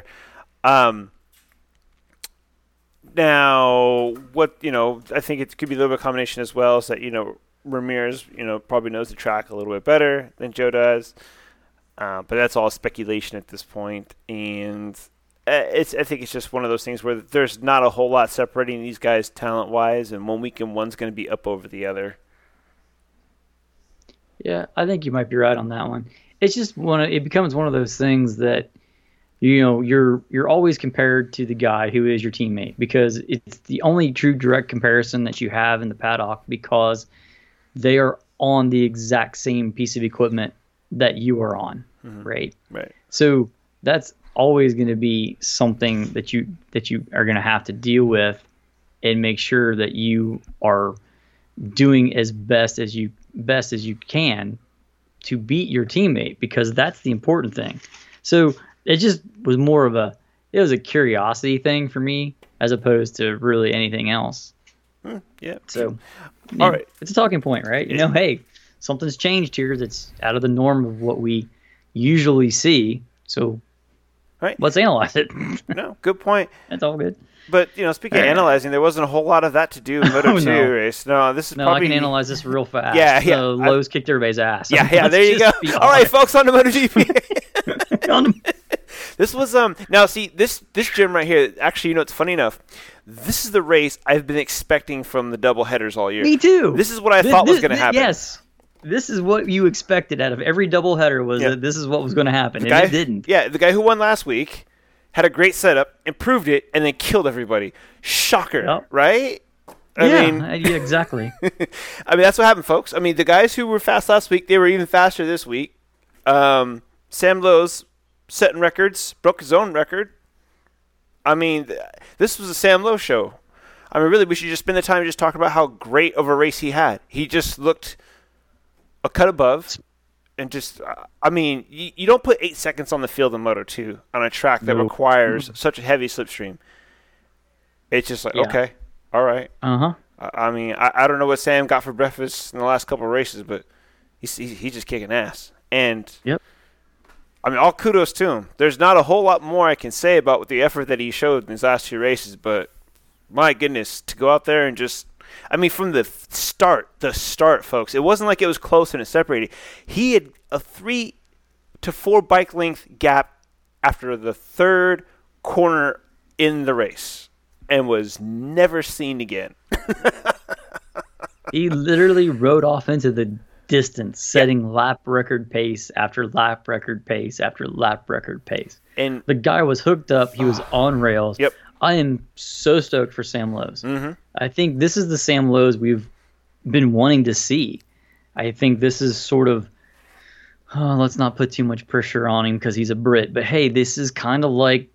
Now, I think it could be a little bit of a combination as well, is that, Ramirez, probably knows the track a little bit better than Joe does. But that's all speculation at this point. And I think it's just one of those things where there's not a whole lot separating these guys talent-wise, and one weekend one's going to be up over the other. Yeah, I think you might be right on that one. It's just it becomes one of those things that you're always compared to the guy who is your teammate, because it's the only true direct comparison that you have in the paddock, because they are on the exact same piece of equipment that you are on, right? Right. So that's always going to be something that you are going to have to deal with, and make sure that you are doing as best as you can to beat your teammate, because that's the important thing. So it just was more of a curiosity thing for me, as opposed to really anything else. Yeah. So, all right, it's a talking point, right? Hey, something's changed here that's out of the norm of what we usually see. So, right, let's analyze it. No, good point. That's all good. But speaking of analyzing, there wasn't a whole lot of that to do in Moto 2 race. No, this is probably. I can analyze this real fast. Yeah. Lowe's kicked everybody's ass. Yeah. There you go. All right, folks, on to MotoGP. This was now see this Jim right here. Actually, it's funny enough. This is the race I've been expecting from the double headers all year. Me too. This is what I thought was going to happen. Yes. This is what you expected out of every doubleheader, was that this is what was going to happen, and it didn't. Yeah, the guy who won last week had a great setup, improved it, and then killed everybody. Shocker, right? I mean, exactly. I mean, that's what happened, folks. I mean, the guys who were fast last week, they were even faster this week. Sam Lowe's setting records, broke his own record. I mean, this was a Sam Lowe show. I mean, really, we should just spend the time just talking about how great of a race he had. He just looked a cut above. And just, I mean, you don't put 8 seconds on the field in Moto 2 on a track that requires such a heavy slipstream. It's just like, okay, all right. I mean, I don't know what Sam got for breakfast in the last couple of races, but he's just kicking ass. And I mean, all kudos to him. There's not a whole lot more I can say about the effort that he showed in his last 2 races, but my goodness, to go out there and just, I mean, from the start, folks, it wasn't like it was close and it separated. He had a 3 to 4 bike length gap after the 3rd corner in the race and was never seen again. He literally rode off into the distance, setting lap record pace after lap record pace after lap record pace. And the guy was hooked up. He was on rails. Yep. I am so stoked for Sam Lowe's. I think this is the Sam Lowe's we've been wanting to see. I think this is sort of, let's not put too much pressure on him because he's a Brit, but hey, this is kind of like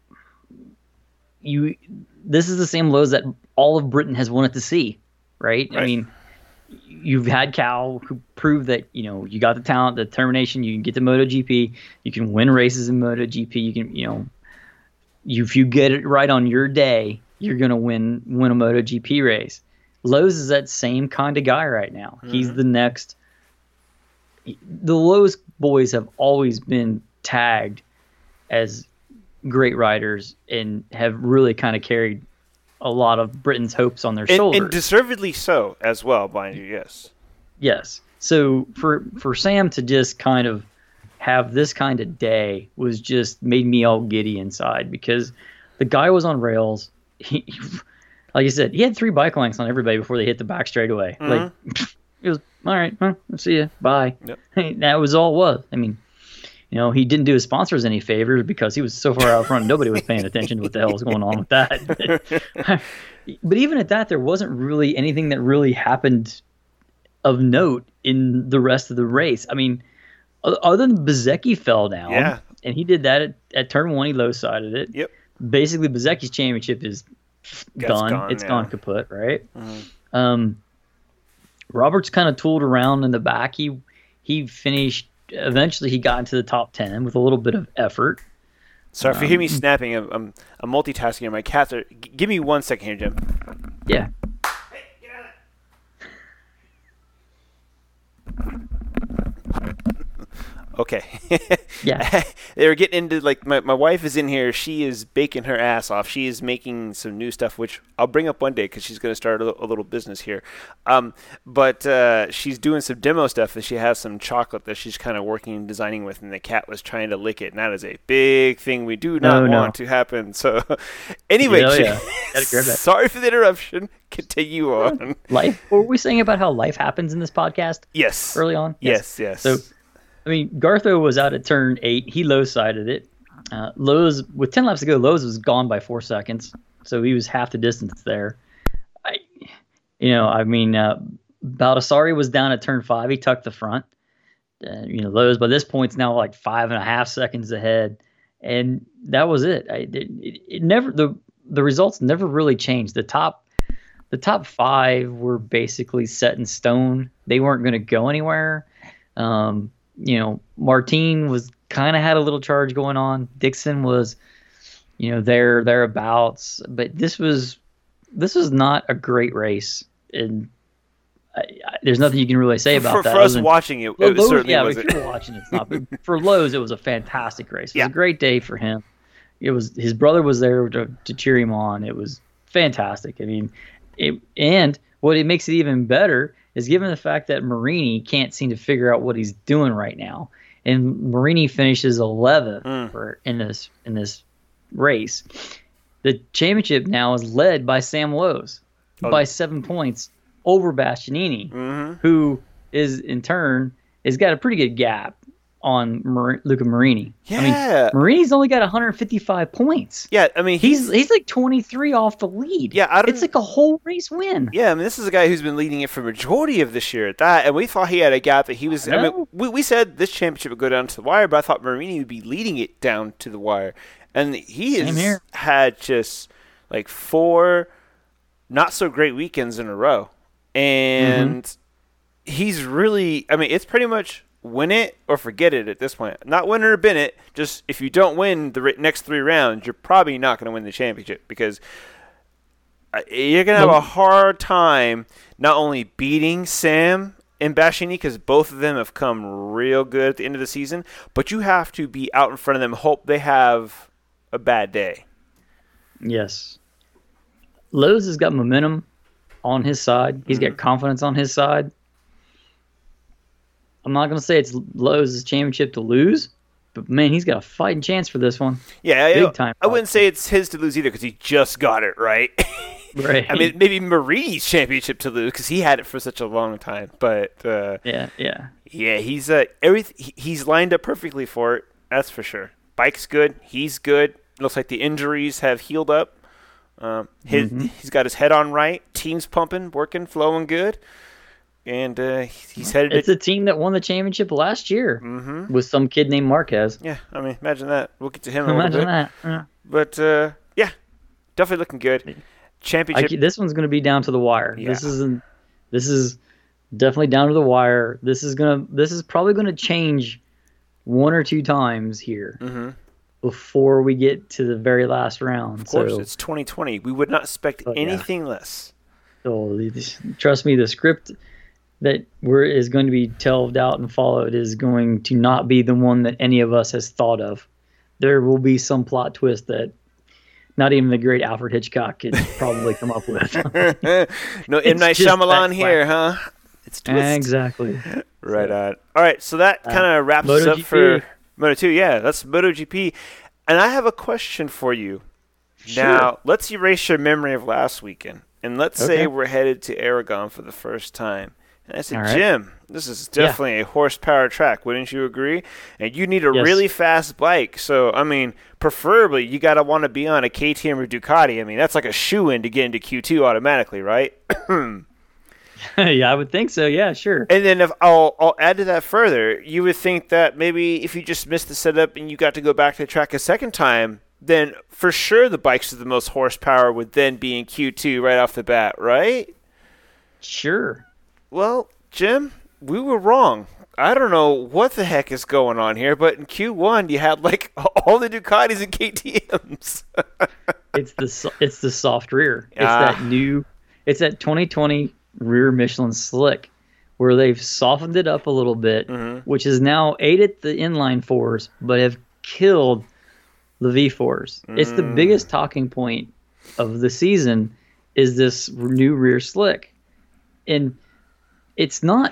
this is the Sam Lowe's that all of Britain has wanted to see, right? I mean, you've had Cal, who proved that, you got the talent, the determination, you can get to MotoGP, you can win races in MotoGP, you can, if you get it right on your day, you're going to win a MotoGP race. Lowe's is that same kind of guy right now. He's the next. The Lowe's boys have always been tagged as great riders and have really kind of carried a lot of Britain's hopes on their shoulders. And deservedly so as well, mind you, yes. Yes. So for Sam to just kind of have this kind of day was just made me all giddy inside, because the guy was on rails. He like you said, he had 3 bike lengths on everybody before they hit the back straightaway. Like, it was, all right, well, I'll see you. Bye. Yep. That was all it was. I mean, he didn't do his sponsors any favors because he was so far out front, nobody was paying attention to what the hell was going on with that. But even at that, there wasn't really anything that really happened of note in the rest of the race. I mean, other than Bezzecchi fell down, and he did that at turn 1, he low-sided it. Yep. Basically, Bezzecchi's championship is done. It's gone kaput, right? Roberts kind of tooled around in the back. He finished. Eventually, he got into the top 10 with a little bit of effort. Sorry if you hear me snapping. I'm multitasking here. My cats are. Give me 1 second here, Jim. Yeah. Hey, get out of it. Okay. Yeah. They were getting into, like, my wife is in here. She is baking her ass off. She is making some new stuff, which I'll bring up one day because she's going to start a little business here. But she's doing some demo stuff, and she has some chocolate that she's kind of working and designing with, and the cat was trying to lick it, and that is a big thing we do not want to happen. So anyway, sorry for the interruption. Continue on. Life. What were we saying about how life happens in this podcast? Yes. Early on? Yes. So, I mean, Gartho was out at turn 8. He low-sided it. Lowe's, with 10 laps to go, Lowe's was gone by 4 seconds, so he was half the distance there. Baldassarri was down at turn 5. He tucked the front. Lowe's by this point is now like 5.5 seconds ahead, and that was it. The results never really changed. The top 5 were basically set in stone. They weren't going to go anywhere. Martin was kind of had a little charge going on. Dixon was, thereabouts. But this was not a great race, and there's nothing you can really say about that. For us watching it, it certainly wasn't. If you're watching, it's not. But for Lowe's, it was a fantastic race. It was a great day for him. It was, his brother was there to cheer him on. It was fantastic. I mean, and what it makes it even better is given the fact that Marini can't seem to figure out what he's doing right now, and Marini finishes 11th in this race. The championship now is led by Sam Lowe's by 7 points over Bastianini, who is in turn has got a pretty good gap on Luca Marini. Yeah. I mean, Marini's only got 155 points. Yeah, I mean, he's like 23 off the lead. Yeah, it's like a whole race win. Yeah, I mean, this is a guy who's been leading it for majority of this year at that, and we thought he had a gap that he was. I mean, we said this championship would go down to the wire, but I thought Marini would be leading it down to the wire, and he has had just like 4 not so great weekends in a row, and he's really. I mean, it's pretty much win it or forget it at this point. Not win it or bin it. Just if you don't win the next 3 rounds, you're probably not going to win the championship because you're going to have a hard time not only beating Sam and Bastianini because both of them have come real good at the end of the season, but you have to be out in front of them, hope they have a bad day. Yes. Lowe's has got momentum on his side. He's got confidence on his side. I'm not going to say it's Lowe's championship to lose, but, man, he's got a fighting chance for this one. Yeah, big time. I wouldn't say it's his to lose either because he just got it, right? Right. I mean, maybe Marini's championship to lose because he had it for such a long time. But yeah, he's he's lined up perfectly for it. That's for sure. Bike's good. He's good. Looks like the injuries have healed up. He's got his head on right. Team's pumping, working, flowing good. And he's headed. It's a team that won the championship last year with some kid named Marquez. Yeah, I mean, imagine that. We'll get to him in a little bit. Imagine that. Yeah. But yeah, definitely looking good. Championship. This one's going to be down to the wire. Yeah. This is definitely down to the wire. This is probably going to change 1 or 2 times here before we get to the very last round. Of course, it's 2020. We would not expect anything less. So trust me, the script that is going to be delved out and followed is going to not be the one that any of us has thought of. There will be some plot twist that not even the great Alfred Hitchcock could probably come up with. No M. Night Shyamalan here, huh? It's twist. Exactly. Right on. All right, so that kind of wraps us up for Moto2. Yeah, that's MotoGP. And I have a question for you. Sure. Now, let's erase your memory of last weekend. And let's say we're headed to Aragon for the first time. And I said, Jim, this is definitely a horsepower track. Wouldn't you agree? And you need a really fast bike. So, I mean, preferably you got to want to be on a KTM or Ducati. I mean, that's like a shoe-in to get into Q2 automatically, right? Yeah, I would think so. Yeah, sure. And then if I'll add to that further, you would think that maybe if you just missed the setup and you got to go back to the track a second time, then for sure the bikes with the most horsepower would then be in Q2 right off the bat, right? Sure. Well, Jim, we were wrong. I don't know what the heck is going on here, but in Q1 you had like all the Ducatis and KTMs. It's the soft rear. It's that 2020 rear Michelin slick where they've softened it up a little bit, which has now aided the inline fours, but have killed the V4s. It's the biggest talking point of the season is this new rear slick. And it's not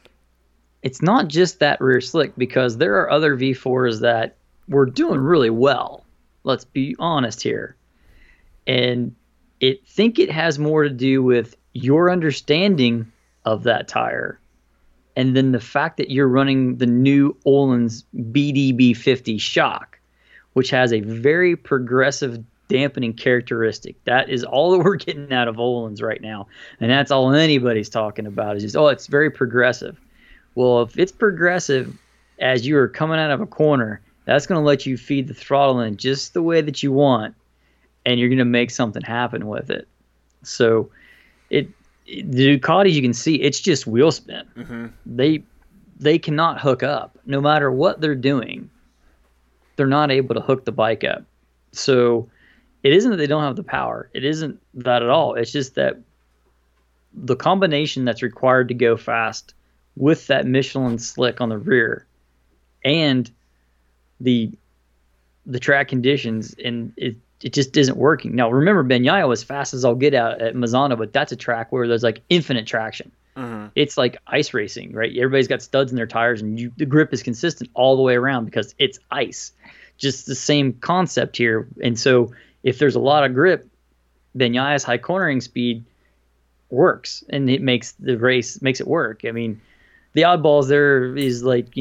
just that rear slick because there are other V4s that were doing really well. Let's be honest here. And I think it has more to do with your understanding of that tire and then the fact that you're running the new Öhlins BDB50 shock, which has a very progressive dampening characteristic. That is all that we're getting out of Öhlins right now. And that's all anybody's talking about is just, it's very progressive. Well, if it's progressive as you are coming out of a corner, that's going to let you feed the throttle in just the way that you want, and you're going to make something happen with it. So the Ducatis, you can see, it's just wheel spin. Mm-hmm. They cannot hook up. No matter what they're doing, they're not able to hook the bike up. So it isn't that they don't have the power. It isn't that at all. It's just that the combination that's required to go fast with that Michelin slick on the rear and the track conditions, and it just isn't working. Now, remember, Bagnaia was fast as I'll get out at Misano, but that's a track where there's like infinite traction. Mm-hmm. It's like ice racing, right? Everybody's got studs in their tires, and the grip is consistent all the way around because it's ice. Just the same concept here. And so if there's a lot of grip, Bagnaia's high cornering speed works, and it makes the race, makes it work. I mean, the oddballs there is like,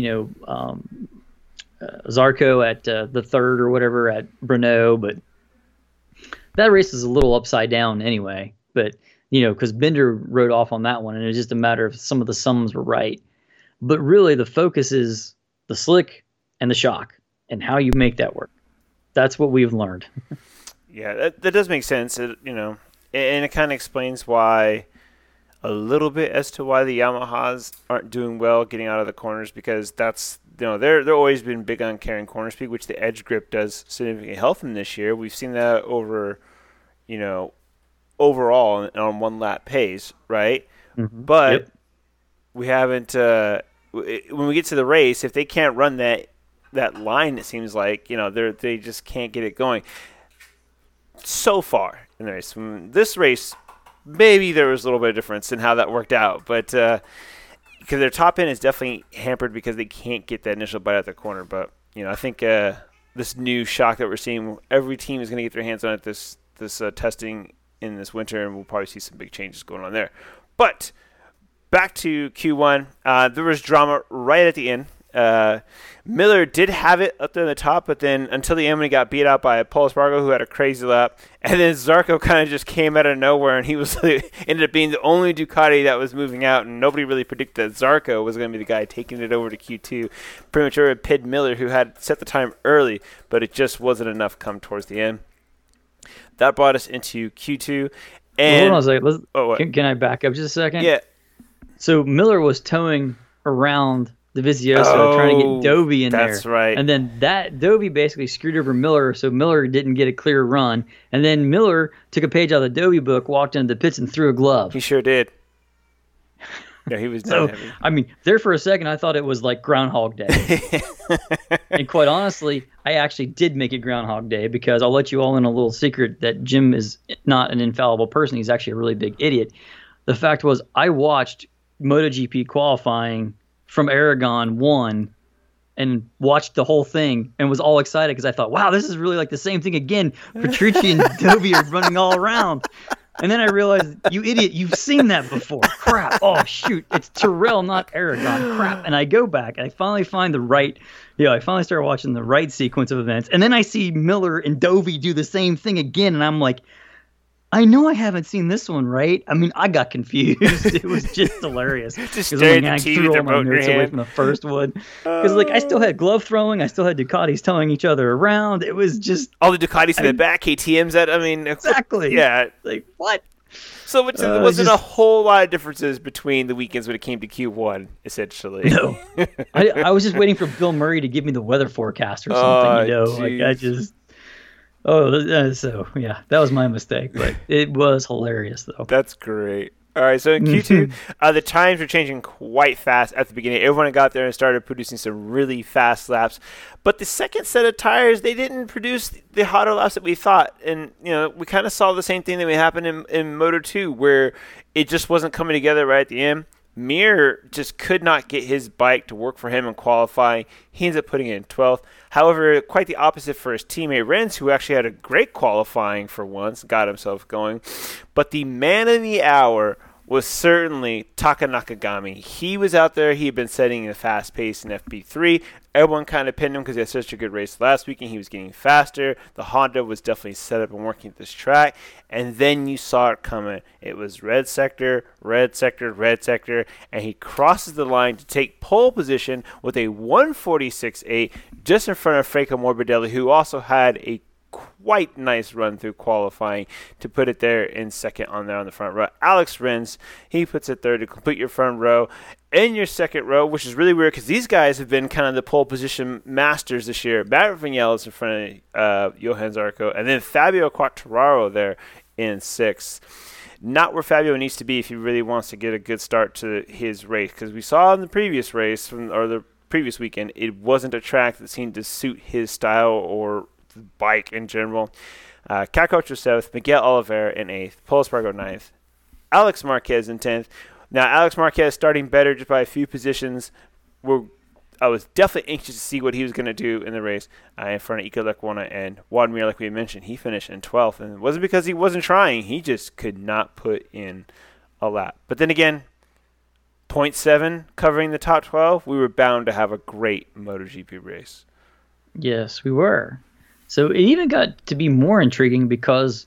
Zarco at the third or whatever at Brno, but that race is a little upside down anyway. But, because Bender rode off on that one, and it's just a matter of some of the sums were right. But really the focus is the slick and the shock and how you make that work. That's what we've learned. Yeah, that does make sense. And it kind of explains why a little bit as to why the Yamahas aren't doing well getting out of the corners, because that's, they're always been big on carrying corner speed, which the edge grip does significantly help them this year. We've seen that overall on one lap pace, right? Mm-hmm. But we haven't, when we get to the race, if they can't run that line, it seems like, they just can't get it going. So far in the race, this race, maybe there was a little bit of difference in how that worked out, but because their top end is definitely hampered because they can't get that initial bite at the corner. But I think this new shock that we're seeing, every team is going to get their hands on it this testing in this winter, and we'll probably see some big changes going on there. But back to Q1, there was drama right at the end. Miller did have it up there in the top, but then until the end when he got beat out by Paul Espargaro, who had a crazy lap, and then Zarco kind of just came out of nowhere, and he ended up being the only Ducati that was moving out, and nobody really predicted that Zarco was going to be the guy taking it over to Q2. Pretty much over Pid Miller, who had set the time early, but it just wasn't enough come towards the end. That brought us into Q2. And hold on a second. Can I back up just a second? Yeah. So Miller was towing around the Vizioso, trying to get Dovi in there. That's right. And then that Dovi basically screwed over Miller, so Miller didn't get a clear run. And then Miller took a page out of the Dovi book, walked into the pits, and threw a glove. He sure did. Yeah, he was done heavy. I mean, there for a second, I thought it was like Groundhog Day. And quite honestly, I actually did make it Groundhog Day, because I'll let you all in a little secret that Jim is not an infallible person. He's actually a really big idiot. The fact was, I watched MotoGP qualifying from Aragon 1 and watched the whole thing and was all excited because I thought, wow, this is really like the same thing again. Petrucci and Dovi are running all around. And then I realized, you idiot, you've seen that before. Crap. Oh, shoot. It's Tyrrell, not Aragon. Crap. And I go back and I finally find I finally start watching the right sequence of events. And then I see Miller and Dovi do the same thing again. And I'm like, I know I haven't seen this one, right? I mean, I got confused. It was just hilarious. Just staring at the TV with the remote in your hand. Away from the first one. Because I still had glove throwing. I still had Ducatis towing each other around. It was just... all the Ducatis in the back, KTM's at, exactly. Yeah. Like, what? So there wasn't a whole lot of differences between the weekends when it came to Q1, essentially. No. I was just waiting for Bill Murray to give me the weather forecast or something, so yeah, that was my mistake, but it was hilarious though. That's great. All right, so in Q2, the times were changing quite fast at the beginning. Everyone got there and started producing some really fast laps. But the second set of tires, they didn't produce the hotter laps that we thought. And, we kind of saw the same thing that happened in Moto2, where it just wasn't coming together right at the end. Mir just could not get his bike to work for him in qualifying. He ends up putting it in 12th. However, quite the opposite for his teammate Rens, who actually had a great qualifying for once, got himself going. But the man of the hour was certainly Taka Nakagami. He was out there. He had been setting a fast pace in FP3. Everyone kind of pinned him because he had such a good race last week, and he was getting faster. The Honda was definitely set up and working at this track. And then you saw it coming. It was red sector, red sector, red sector, and he crosses the line to take pole position with a 146.8 just in front of Franco Morbidelli, who also had a quite nice run through qualifying to put it there in second on the front row. Alex Rins, he puts it third to complete your front row. In your second row, which is really weird because these guys have been kind of the pole position masters this year. Maverick Vinales in front of Johan Zarco, and then Fabio Quartararo there in sixth. Not where Fabio needs to be if he really wants to get a good start to his race, because we saw in the previous race the previous weekend, it wasn't a track that seemed to suit his style or the bike in general. Cat Coach was 7th, Miguel Oliveira in 8th, Paul Espargaro 9th, Alex Marquez in 10th. Now, Alex Marquez starting better just by a few positions. I was definitely anxious to see what he was going to do in the race in front of Ika Lecuona and Juan Mir, like we mentioned. He finished in 12th, and it wasn't because he wasn't trying. He just could not put in a lap. But then again, 0.7 covering the top 12, we were bound to have a great MotoGP race. Yes, we were. So it even got to be more intriguing because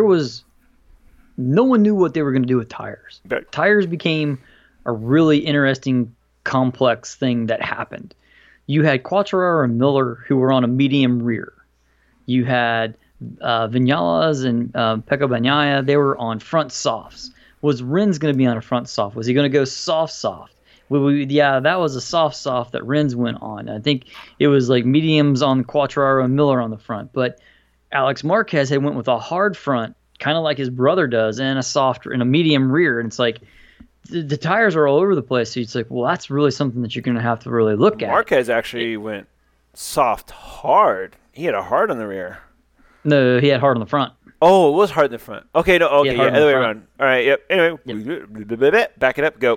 no one knew what they were going to do with tires. But Tires became a really interesting, complex thing that happened. You had Quartararo and Miller who were on a medium rear. You had Vinales and Pecco Bagnaia. They were on front softs. Was Rins going to be on a front soft? Was he going to go soft? Yeah, that was a soft that Rins went on. I think it was like mediums on Quartararo and Miller on the front. But Alex Marquez had went with a hard front, kind of like his brother does, and a medium rear. And it's like the tires are all over the place. So it's like, well, that's really something that you're going to have to really look at. Marquez actually went soft hard. He had a hard on the rear. No, he had hard on the front. Oh, it was hard in the front. Okay, no, okay, yeah, other way around. All right, yep. Anyway, back it up, go.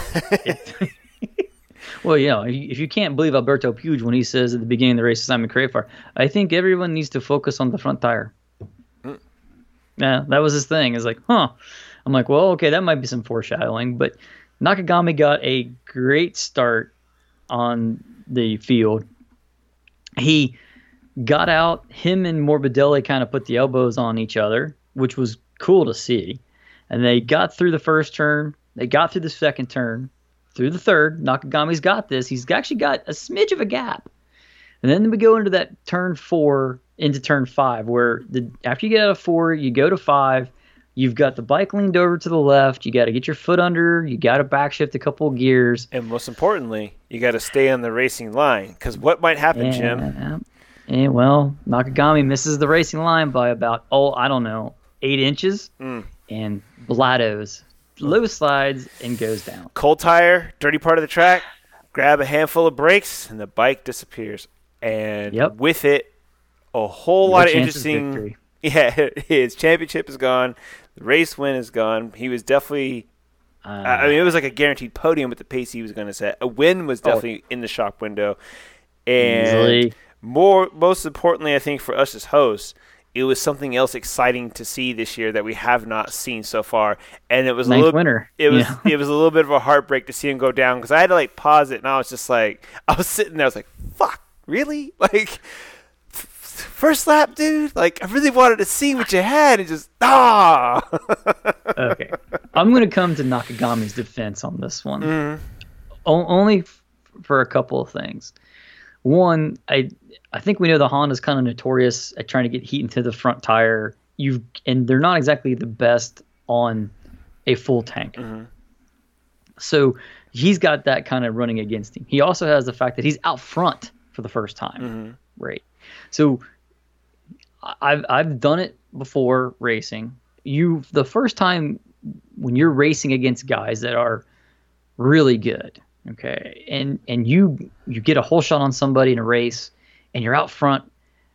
Well, if you can't believe Alberto Puig when he says at the beginning of the race, Simon Crafar, I think everyone needs to focus on the front tire. Yeah, that was his thing. It's like, I'm like, well, okay, that might be some foreshadowing, but Nakagami got a great start on the field. He got out, him and Morbidelli kind of put the elbows on each other, which was cool to see. And they got through the first turn. They got through the second turn. Through the third, Nakagami's got this. He's actually got a smidge of a gap. And then we go into that turn 4 into turn 5, where after you get out of 4, you go to 5. You've got the bike leaned over to the left. You got to get your foot under. You got to backshift a couple of gears. And most importantly, you got to stay on the racing line. Because what might happen, Jim? And, well, Nakagami misses the racing line by about, 8 inches. And Blatos low slides and goes down. Cold tire, dirty part of the track, grab a handful of brakes, and the bike disappears. And with it, a whole lot of interesting... Victory. Yeah, his championship is gone. The race win is gone. He was definitely... it was like a guaranteed podium with the pace he was going to set. A win was definitely in the shop window. And easily. Most importantly, I think, for us as hosts, it was something else exciting to see this year that we have not seen so far, and it was Ninth winner. It was it was a little bit of a heartbreak to see him go down because I had to pause it, and I was just like, I was sitting there, I was like, "Fuck, really?" First lap, dude. I really wanted to see what you had, and just Okay, I'm gonna come to Nakagami's defense on this one, only for a couple of things. One, I think we know the Honda's kind of notorious at trying to get heat into the front tire. And they're not exactly the best on a full tank. So he's got that kind of running against him. He also has the fact that he's out front for the first time. Right. So I've done it before racing. The first time when you're racing against guys that are really good, okay, and you get a whole shot on somebody in a race, and you're out front,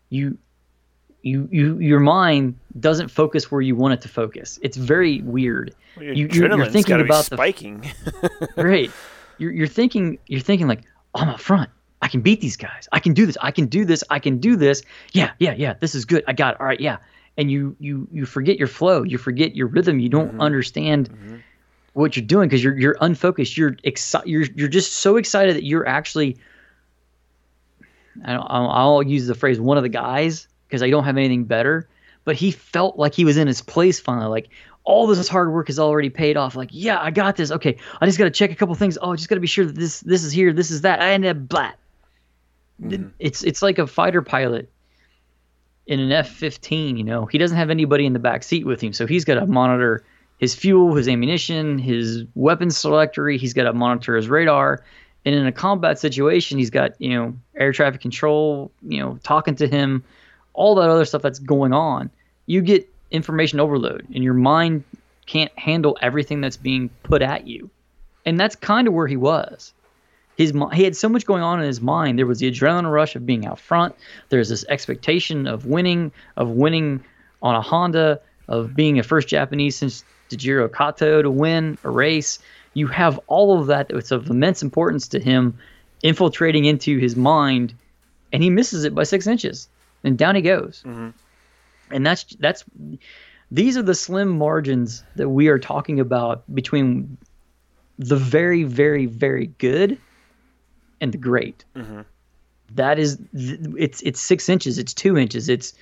your mind doesn't focus where you want it to focus. It's very weird. Well, you're thinking about spiking. Right. You're thinking like, I'm out front. I can beat these guys. I can do this. I can do this. I can do this. Yeah. This is good. I got it. All right. Yeah. And you forget your flow. You forget your rhythm. You don't understand what you're doing because you're unfocused. You're just so excited that you're actually. I'll use the phrase "one of the guys" because I don't have anything better. But he felt like he was in his place finally. Like all this hard work has already paid off. Like, yeah, I got this. Okay, I just got to check a couple things. Oh, I just got to be sure that this is here, this is that. I ended up blat. Mm-hmm. It's like a fighter pilot in an F-15. You know, he doesn't have anybody in the back seat with him, so he's got to monitor his fuel, his ammunition, his weapons selectory. He's got to monitor his radar. And in a combat situation, he's got, you know, air traffic control, you know, talking to him, all that other stuff that's going on. You get information overload, and your mind can't handle everything that's being put at you. And that's kind of where he was. He had so much going on in his mind. There was the adrenaline rush of being out front. There's this expectation of winning on a Honda, of being a first Japanese since Tajiro Kato to win a race. You have all of that. It's of immense importance to him infiltrating into his mind, and he misses it by 6 inches, and down he goes. Mm-hmm. And these are the slim margins that we are talking about between the very, very, very good and the great. Mm-hmm. That is, it's 6 inches, it's 2 inches, it's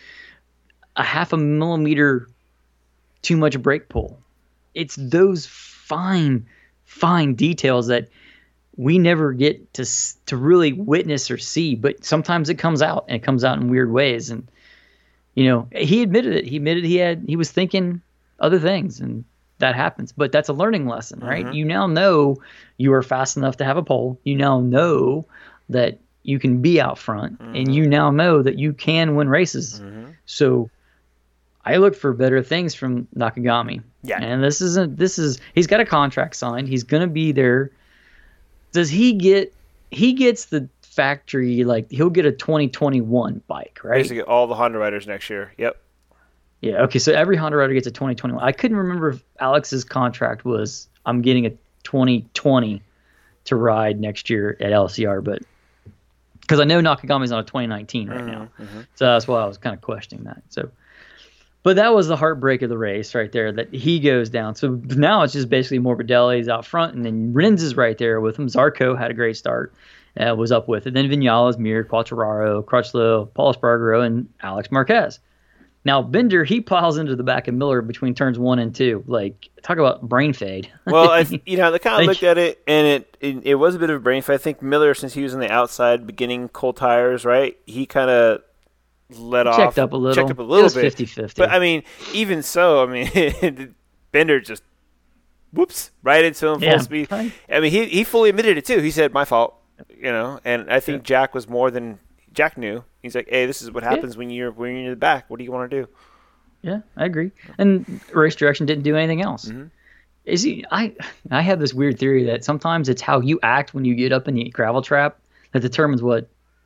a half a millimeter too much brake pull. It's those fine details that we never get to really witness or see, but sometimes it comes out, and it comes out in weird ways. And you know, he admitted it. He admitted he was thinking other things, and that happens. But that's a learning lesson, right? Mm-hmm. You now know you are fast enough to have a pole. You now know that you can be out front, mm-hmm. and you now know that you can win races. Mm-hmm. So I look for better things from Nakagami. Yeah. And he's got a contract signed. He's going to be there. Does he gets the factory, like he'll get a 2021 bike, right? Basically all the Honda riders next year. Yep. Yeah. Okay. So every Honda rider gets a 2021. I couldn't remember if Alex's contract was, I'm getting a 2020 to ride next year at LCR, but because I know Nakagami's on a 2019 right now. Mm-hmm. So that's why I was kind of questioning that. So, but that was the heartbreak of the race right there, that he goes down. So now it's just basically Morbidelli's out front, and then Rins is right there with him. Zarco had a great start, was up with it. Then Vinales, Mir, Quartararo, Crutchlow, Paul Espargaro, and Alex Marquez. Now, Binder, he piles into the back of Miller between turns 1 and 2. Like, talk about brain fade. Well, they kind of looked at it, and it was a bit of a brain fade. I think Miller, since he was on the outside beginning cold tires, right, he kind of checked up a little bit. It was 50-50. But, I mean, even so, I mean, Binder just, whoops, right into him full speed. Right. I mean, he fully admitted it, too. He said, my fault, you know, and I think Jack was more than Jack knew. He's like, hey, this is what happens when you're in the back. What do you want to do? Yeah, I agree. And Race Direction didn't do anything else. Mm-hmm. I have this weird theory that sometimes it's how you act when you get up in the gravel trap that determines what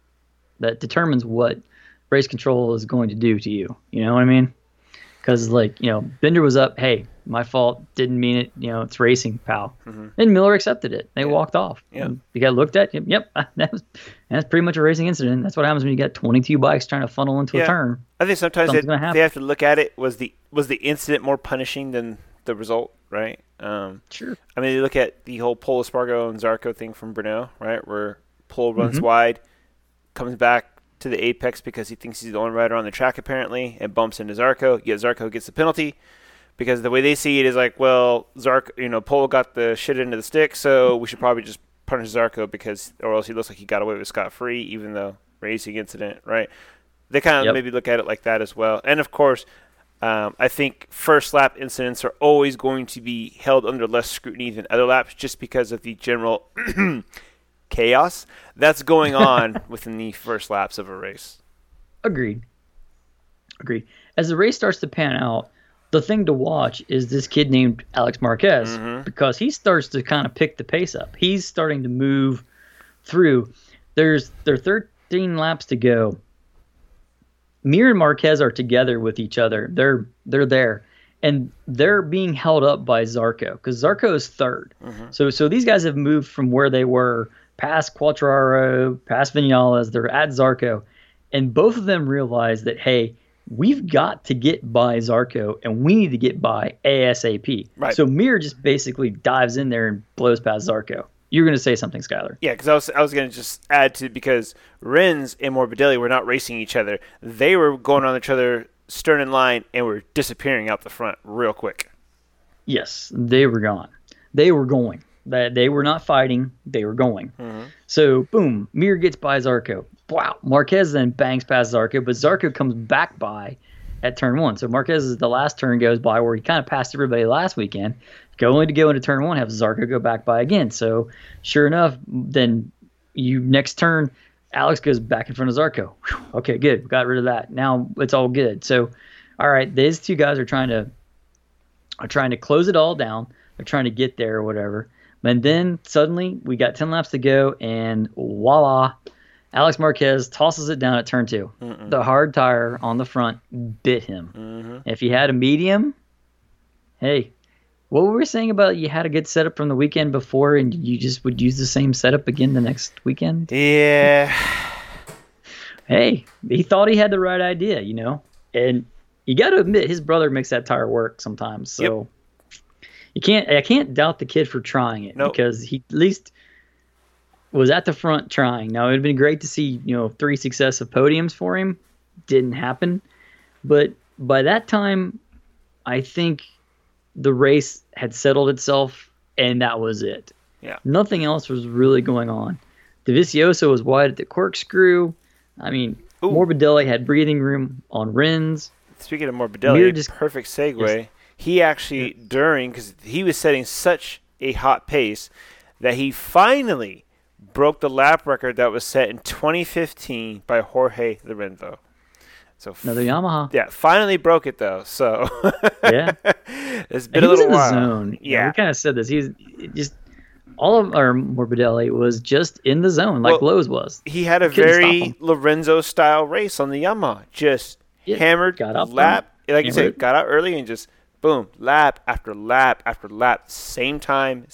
race control is going to do to you. You know what I mean? Because, like, you know, Binder was up, hey, my fault, didn't mean it, you know, it's racing, pal. Mm-hmm. And Miller accepted it. They walked off. Yeah. You got looked at, yep, that's pretty much a racing incident. That's what happens when you got 22 bikes trying to funnel into a turn. I think sometimes they have to look at it, was the incident more punishing than the result, right? Sure. I mean, you look at the whole Paul Espargaro and Zarco thing from Brno, right, where Paul runs wide, comes back to the apex because he thinks he's the only rider on the track apparently, and bumps into Zarco. Yet Zarco gets the penalty because the way they see it is like, well, Polo got the shit into the stick, so we should probably just punish Zarco or else he looks like he got away with scot-free, even though racing incident, right? They kind of maybe look at it like that as well. And of course, I think first lap incidents are always going to be held under less scrutiny than other laps, just because of the general chaos that's going on within the first laps of a race. Agreed. As the race starts to pan out, the thing to watch is this kid named Alex Marquez, because he starts to kind of pick the pace up. He's starting to move through. There are 13 laps to go. Mir and Marquez are together with each other. They're there, and they're being held up by Zarco because Zarco is third. So these guys have moved from where they were past Quartararo, past Vinales. They're at Zarco, and both of them realize that, hey, we've got to get by Zarco, and we need to get by ASAP. Right. So Mir just basically dives in there and blows past Zarco. You're going to say something, Skylar. Yeah, because I was going to just add to, because Rins and Morbidelli were not racing each other. They were going on each other stern in line and were disappearing out the front real quick. Yes, they were gone. They were going. They were not fighting. They were going. Mm-hmm. So, boom, Mir gets by Zarco. Wow, Marquez then bangs past Zarco, but Zarco comes back by at turn 1. So Marquez's the last turn goes by where he kind of passed everybody last weekend. Only to go into turn 1, have Zarco go back by again. So sure enough, then next turn, Alex goes back in front of Zarco. Whew, okay, good. Got rid of that. Now it's all good. So, all right, these two guys are trying to close it all down. They're trying to get there or whatever. And then suddenly we got 10 laps to go, and voila, Alex Marquez tosses it down at turn 2. Mm-mm. The hard tire on the front bit him. Mm-hmm. If he had a medium, hey, what were we saying about you had a good setup from the weekend before and you just would use the same setup again the next weekend? Yeah. Hey, he thought he had the right idea, And you got to admit, his brother makes that tire work sometimes. So I can't doubt the kid for trying it. Nope. Because he at least was at the front trying. Now, it would have been great to see, 3 successive podiums for him. Didn't happen. But by that time, I think the race had settled itself, and that was it. Yeah. Nothing else was really going on. Dovizioso was wide at the corkscrew. I mean, Morbidelli had breathing room on Rins. Speaking of Morbidelli, perfect segue. He actually, because he was setting such a hot pace that he finally broke the lap record that was set in 2015 by Jorge Lorenzo. So another Yamaha. Yeah, finally broke it though. So yeah, it's been a little while. He was in the zone. Yeah, we kind of said this. He's just all of our Morbidelli was just in the zone, like Lowe's was. He had a very Lorenzo style race on the Yamaha. Just hammered, got up lap, like you said, got out early and just boom, lap after lap after lap, same time.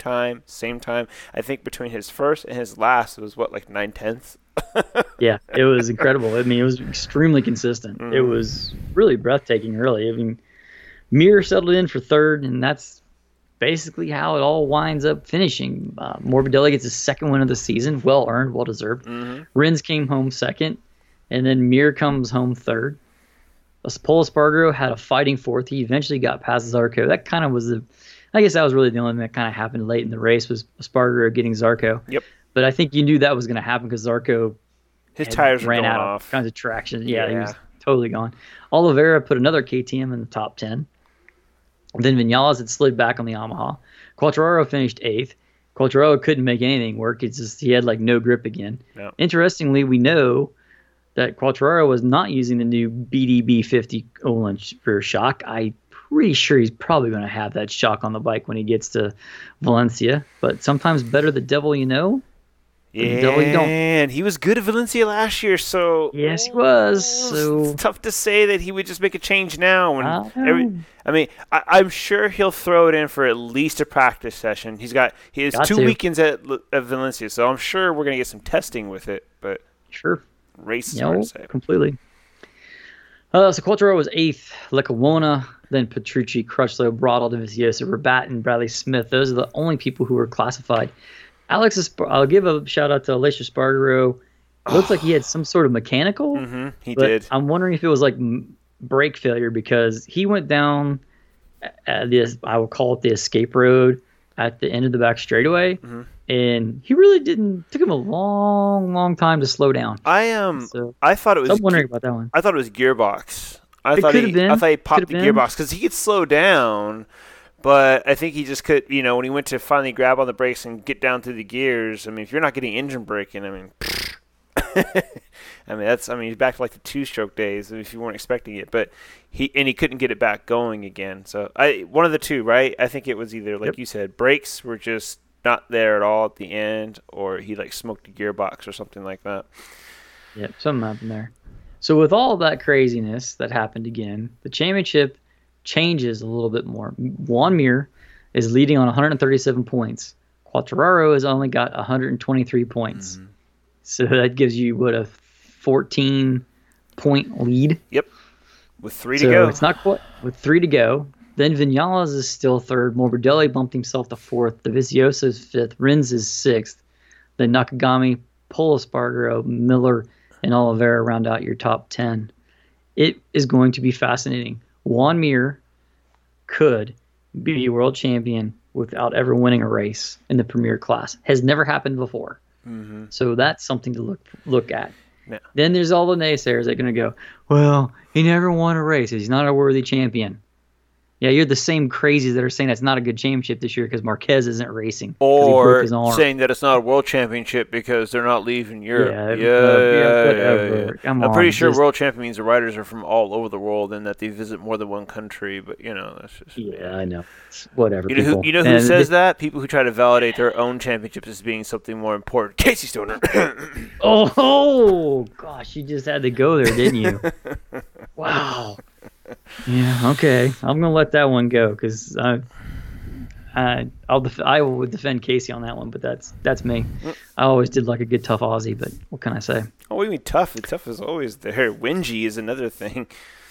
I think between his first and his last, it was like 9/10. Yeah, it was incredible. I mean, it was extremely consistent. Mm. It was really breathtaking early. I mean, Mir settled in for third, and that's basically how it all winds up finishing. Morbidelli gets his second win of the season, well earned, well deserved. Mm-hmm. Rins came home second, and then Mir comes home third. Pol Espargaro had a fighting fourth. He eventually got past Zarco. That kind of was I guess that was really the only thing that kind of happened late in the race was Espargaro getting Zarco. Yep. But I think you knew that was going to happen because Zarco his tires ran were going out off. of kinds of traction. Yeah, he was totally gone. Oliveira put another KTM in the top 10. Then Vinales had slid back on the Yamaha. Quartararo finished 8th. Quartararo couldn't make anything work. It's just he had no grip again. No. Interestingly, we know that Quartararo was not using the new BDB 50 Öhlins rear shock. I'm pretty sure he's probably going to have that shock on the bike when he gets to Valencia. But sometimes better the devil you know. Yeah, and he was good at Valencia last year, so yes, he was. So it's tough to say that he would just make a change now. I'm sure he'll throw it in for at least a practice session. He has 2 weekends at Valencia, so I'm sure we're gonna get some testing with it. But sure, race is hard to say. Completely. So Quartararo was 8th, Lecawona, then Petrucci, Crutchlow, Bradl, Dovizioso, Rabat, and Bradley Smith. Those are the only people who were classified. I'll give a shout out to Aleix Espargaro. Looks like he had some sort of mechanical. Mm-hmm, he did. I'm wondering if it was brake failure because he went down I will call it the escape road at the end of the back straightaway, and he really took him a long, long time to slow down. I thought it was. I'm wondering about that one. I thought it was gearbox. It could have been. I thought he popped the gearbox because he could slow down. But I think he just could, when he went to finally grab on the brakes and get down through the gears. I mean, if you're not getting engine braking, he's back to the 2-stroke days if you weren't expecting it. But he couldn't get it back going again. So one of the two, right? I think it was either you said, brakes were just not there at all at the end, or he smoked a gearbox or something like that. Yep, something happened there. So with all that craziness that happened again, the championship changes a little bit more. Juan Mir is leading on 137 points. Quartararo has only got 123 points. Mm-hmm. So that gives you a 14-point lead. Yep. With 3 to go. It's not quite with 3 to go. Then Vinales is still third. Morbidelli bumped himself to fourth. Dovizioso is fifth. Rins is sixth. Then Nakagami, Espargaro, Miller, and Oliveira round out your top 10. It is going to be fascinating. Juan Mir could be world champion without ever winning a race in the Premier class. Has never happened before. Mm-hmm. So that's something to look at. Yeah. Then there's all the naysayers that are going to go, well, he never won a race. He's not a worthy champion. Yeah, you're the same crazies that are saying that's not a good championship this year because Marquez isn't racing. Or saying that it's not a world championship because they're not leaving Europe. Whatever. I'm pretty sure world champion means the riders are from all over the world and that they visit more than one country. But, that's just... Yeah, I know. It's whatever. You know who says that? People who try to validate their own championships as being something more important. Casey Stoner. Oh, gosh, you just had to go there, didn't you? Wow. Yeah, okay. I'm gonna let that one go because I will defend Casey on that one, but that's me. I always did like a good tough Aussie, but what can I say? Oh, what do you mean tough? The tough is always there. Whingy is another thing.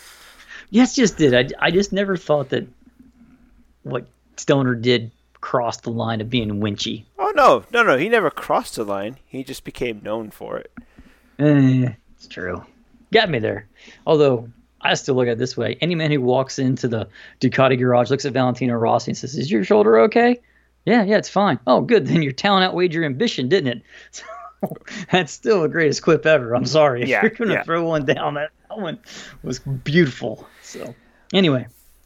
Yes, just did. I just never thought that what Stoner did crossed the line of being winchy. Oh no! He never crossed the line. He just became known for it. It's true. Got me there. Although. I still look at it this way. Any man who walks into the Ducati garage, looks at Valentino Rossi and says, is your shoulder okay? Yeah, it's fine. Oh, good. Then your talent outweighed your ambition, didn't it? So, that's still the greatest clip ever. I'm sorry. If you're going to throw one down, that one was beautiful. So, anyway,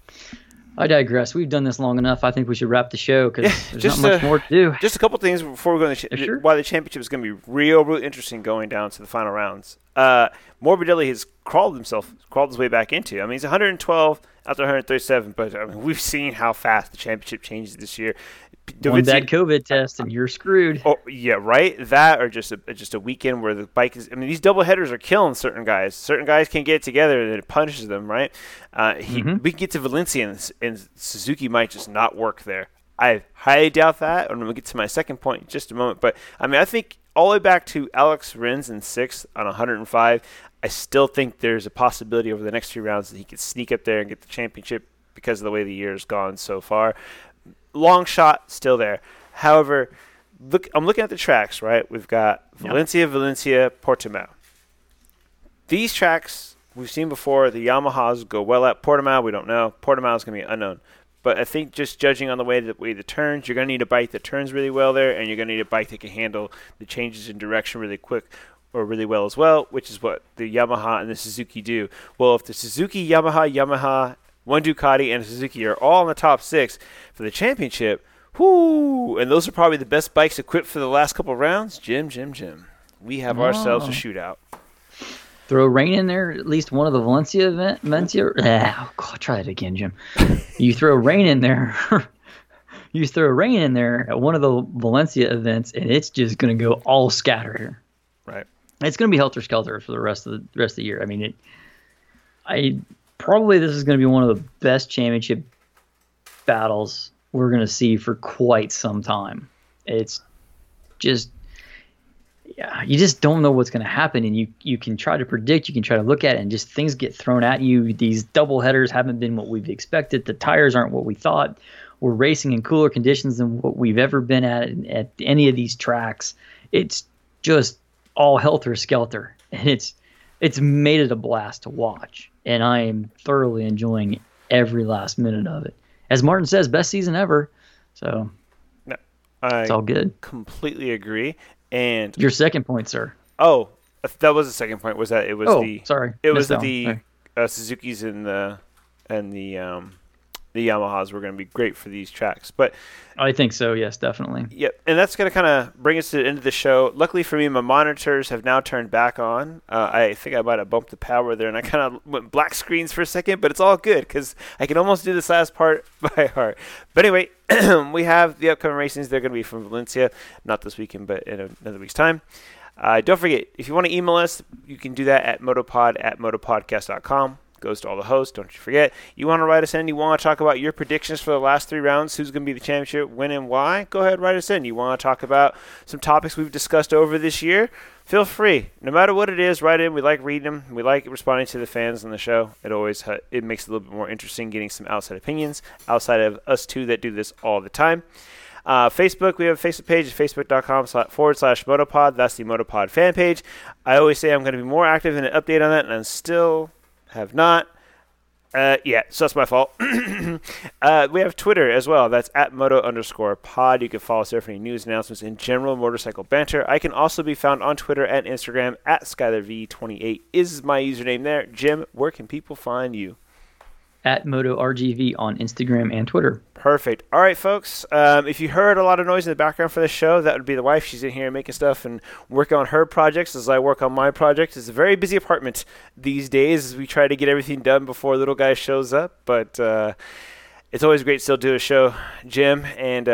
I digress. We've done this long enough. I think we should wrap the show because there's not much more to do. Just a couple things before we go into why the championship is going to be real interesting going down to the final rounds. Morbidelli has crawled his way back into. I mean, he's 112 after 137, but I mean, we've seen how fast the championship changes this year. One bad COVID test and you're screwed. Oh yeah, right. That or just a weekend where the bike is. I mean, these double headers are killing certain guys. Certain guys can't get it together, and it punishes them. Right. We can get to Valencia, and Suzuki might just not work there. I highly doubt that. I'm going to get to my second point in just a moment. But I mean, I think all the way back to Alex Rins in 6th on 105. I still think there's a possibility over the next 2 rounds that he could sneak up there and get the championship because of the way the year has gone so far. Long shot, still there. However, I'm looking at the tracks, right? We've got Valencia, Portimao. These tracks we've seen before. The Yamahas go well at Portimao. We don't know. Portimao is going to be unknown. But I think just judging on the way the turns, you're going to need a bike that turns really well there, and you're going to need a bike that can handle the changes in direction really quick or really well as well, which is what the Yamaha and the Suzuki do. Well, if the Suzuki, Yamaha, one Ducati, and a Suzuki are all in the top 6 for the championship, and those are probably the best bikes equipped for the last couple of rounds, Jim, we have ourselves a shootout. Throw rain in there, at least one of the Valencia. Try it again, Jim. You throw rain in there. You throw rain in there at one of the Valencia events, and it's just going to go all scatter. Right. It's going to be helter-skelter for the rest of the year. I mean, probably this is going to be one of the best championship battles we're going to see for quite some time. It's just, you just don't know what's going to happen, and you can try to predict, you can try to look at it, and just things get thrown at you. These double headers haven't been what we've expected. The tires aren't what we thought. We're racing in cooler conditions than what we've ever been at any of these tracks. It's just all helter-skelter, and it's made it a blast to watch, and I am thoroughly enjoying every last minute of it. As Martin says, best season ever, so it's all good. Completely agree. And your second point, sir? Oh, that was the second point. Was that it was the Suzuki's and the Yamahas were going to be great for these tracks. But I think so, yes, definitely. Yep, and that's going to kind of bring us to the end of the show. Luckily for me, my monitors have now turned back on. I think I might have bumped the power there, and I kind of went black screens for a second, but it's all good because I can almost do this last part by heart. But anyway, we have the upcoming racings. They're going to be from Valencia, not this weekend, but in another week's time. Don't forget, if you want to email us, you can do that at motopod@motopodcast.com. goes to all the hosts. Don't you forget. You want to write us in. You want to talk about your predictions for the last 3 rounds. Who's going to be the championship, when and why? Go ahead, write us in. You want to talk about some topics we've discussed over this year? Feel free. No matter what it is, write in. We like reading them. We like responding to the fans on the show. It makes it a little bit more interesting getting some outside opinions outside of us two that do this all the time. Facebook, we have a Facebook page, facebook.com/Motopod. That's the Motopod fan page. I always say I'm going to be more active in an update on that, and I still have not. So that's my fault. We have Twitter as well. That's @Moto_pod. You can follow us there for any news announcements and general motorcycle banter. I can also be found on Twitter and Instagram @SkylerV28 is my username there. Jim, where can people find you? @MotoRGV on Instagram and Twitter. Perfect. All right, folks. If you heard a lot of noise in the background for the show, that would be the wife. She's in here making stuff and working on her projects as I work on my project. It's a very busy apartment these days as we try to get everything done before little guy shows up. But it's always great to still do a show, Jim. And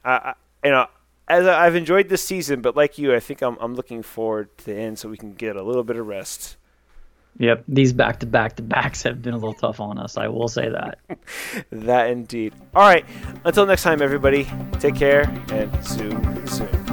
I've enjoyed this season, but like you, I think I'm looking forward to the end so we can get a little bit of rest. Yep, these back-to-backs have been a little tough on us, I will say that. That indeed. All right, until next time, everybody, take care and see you soon.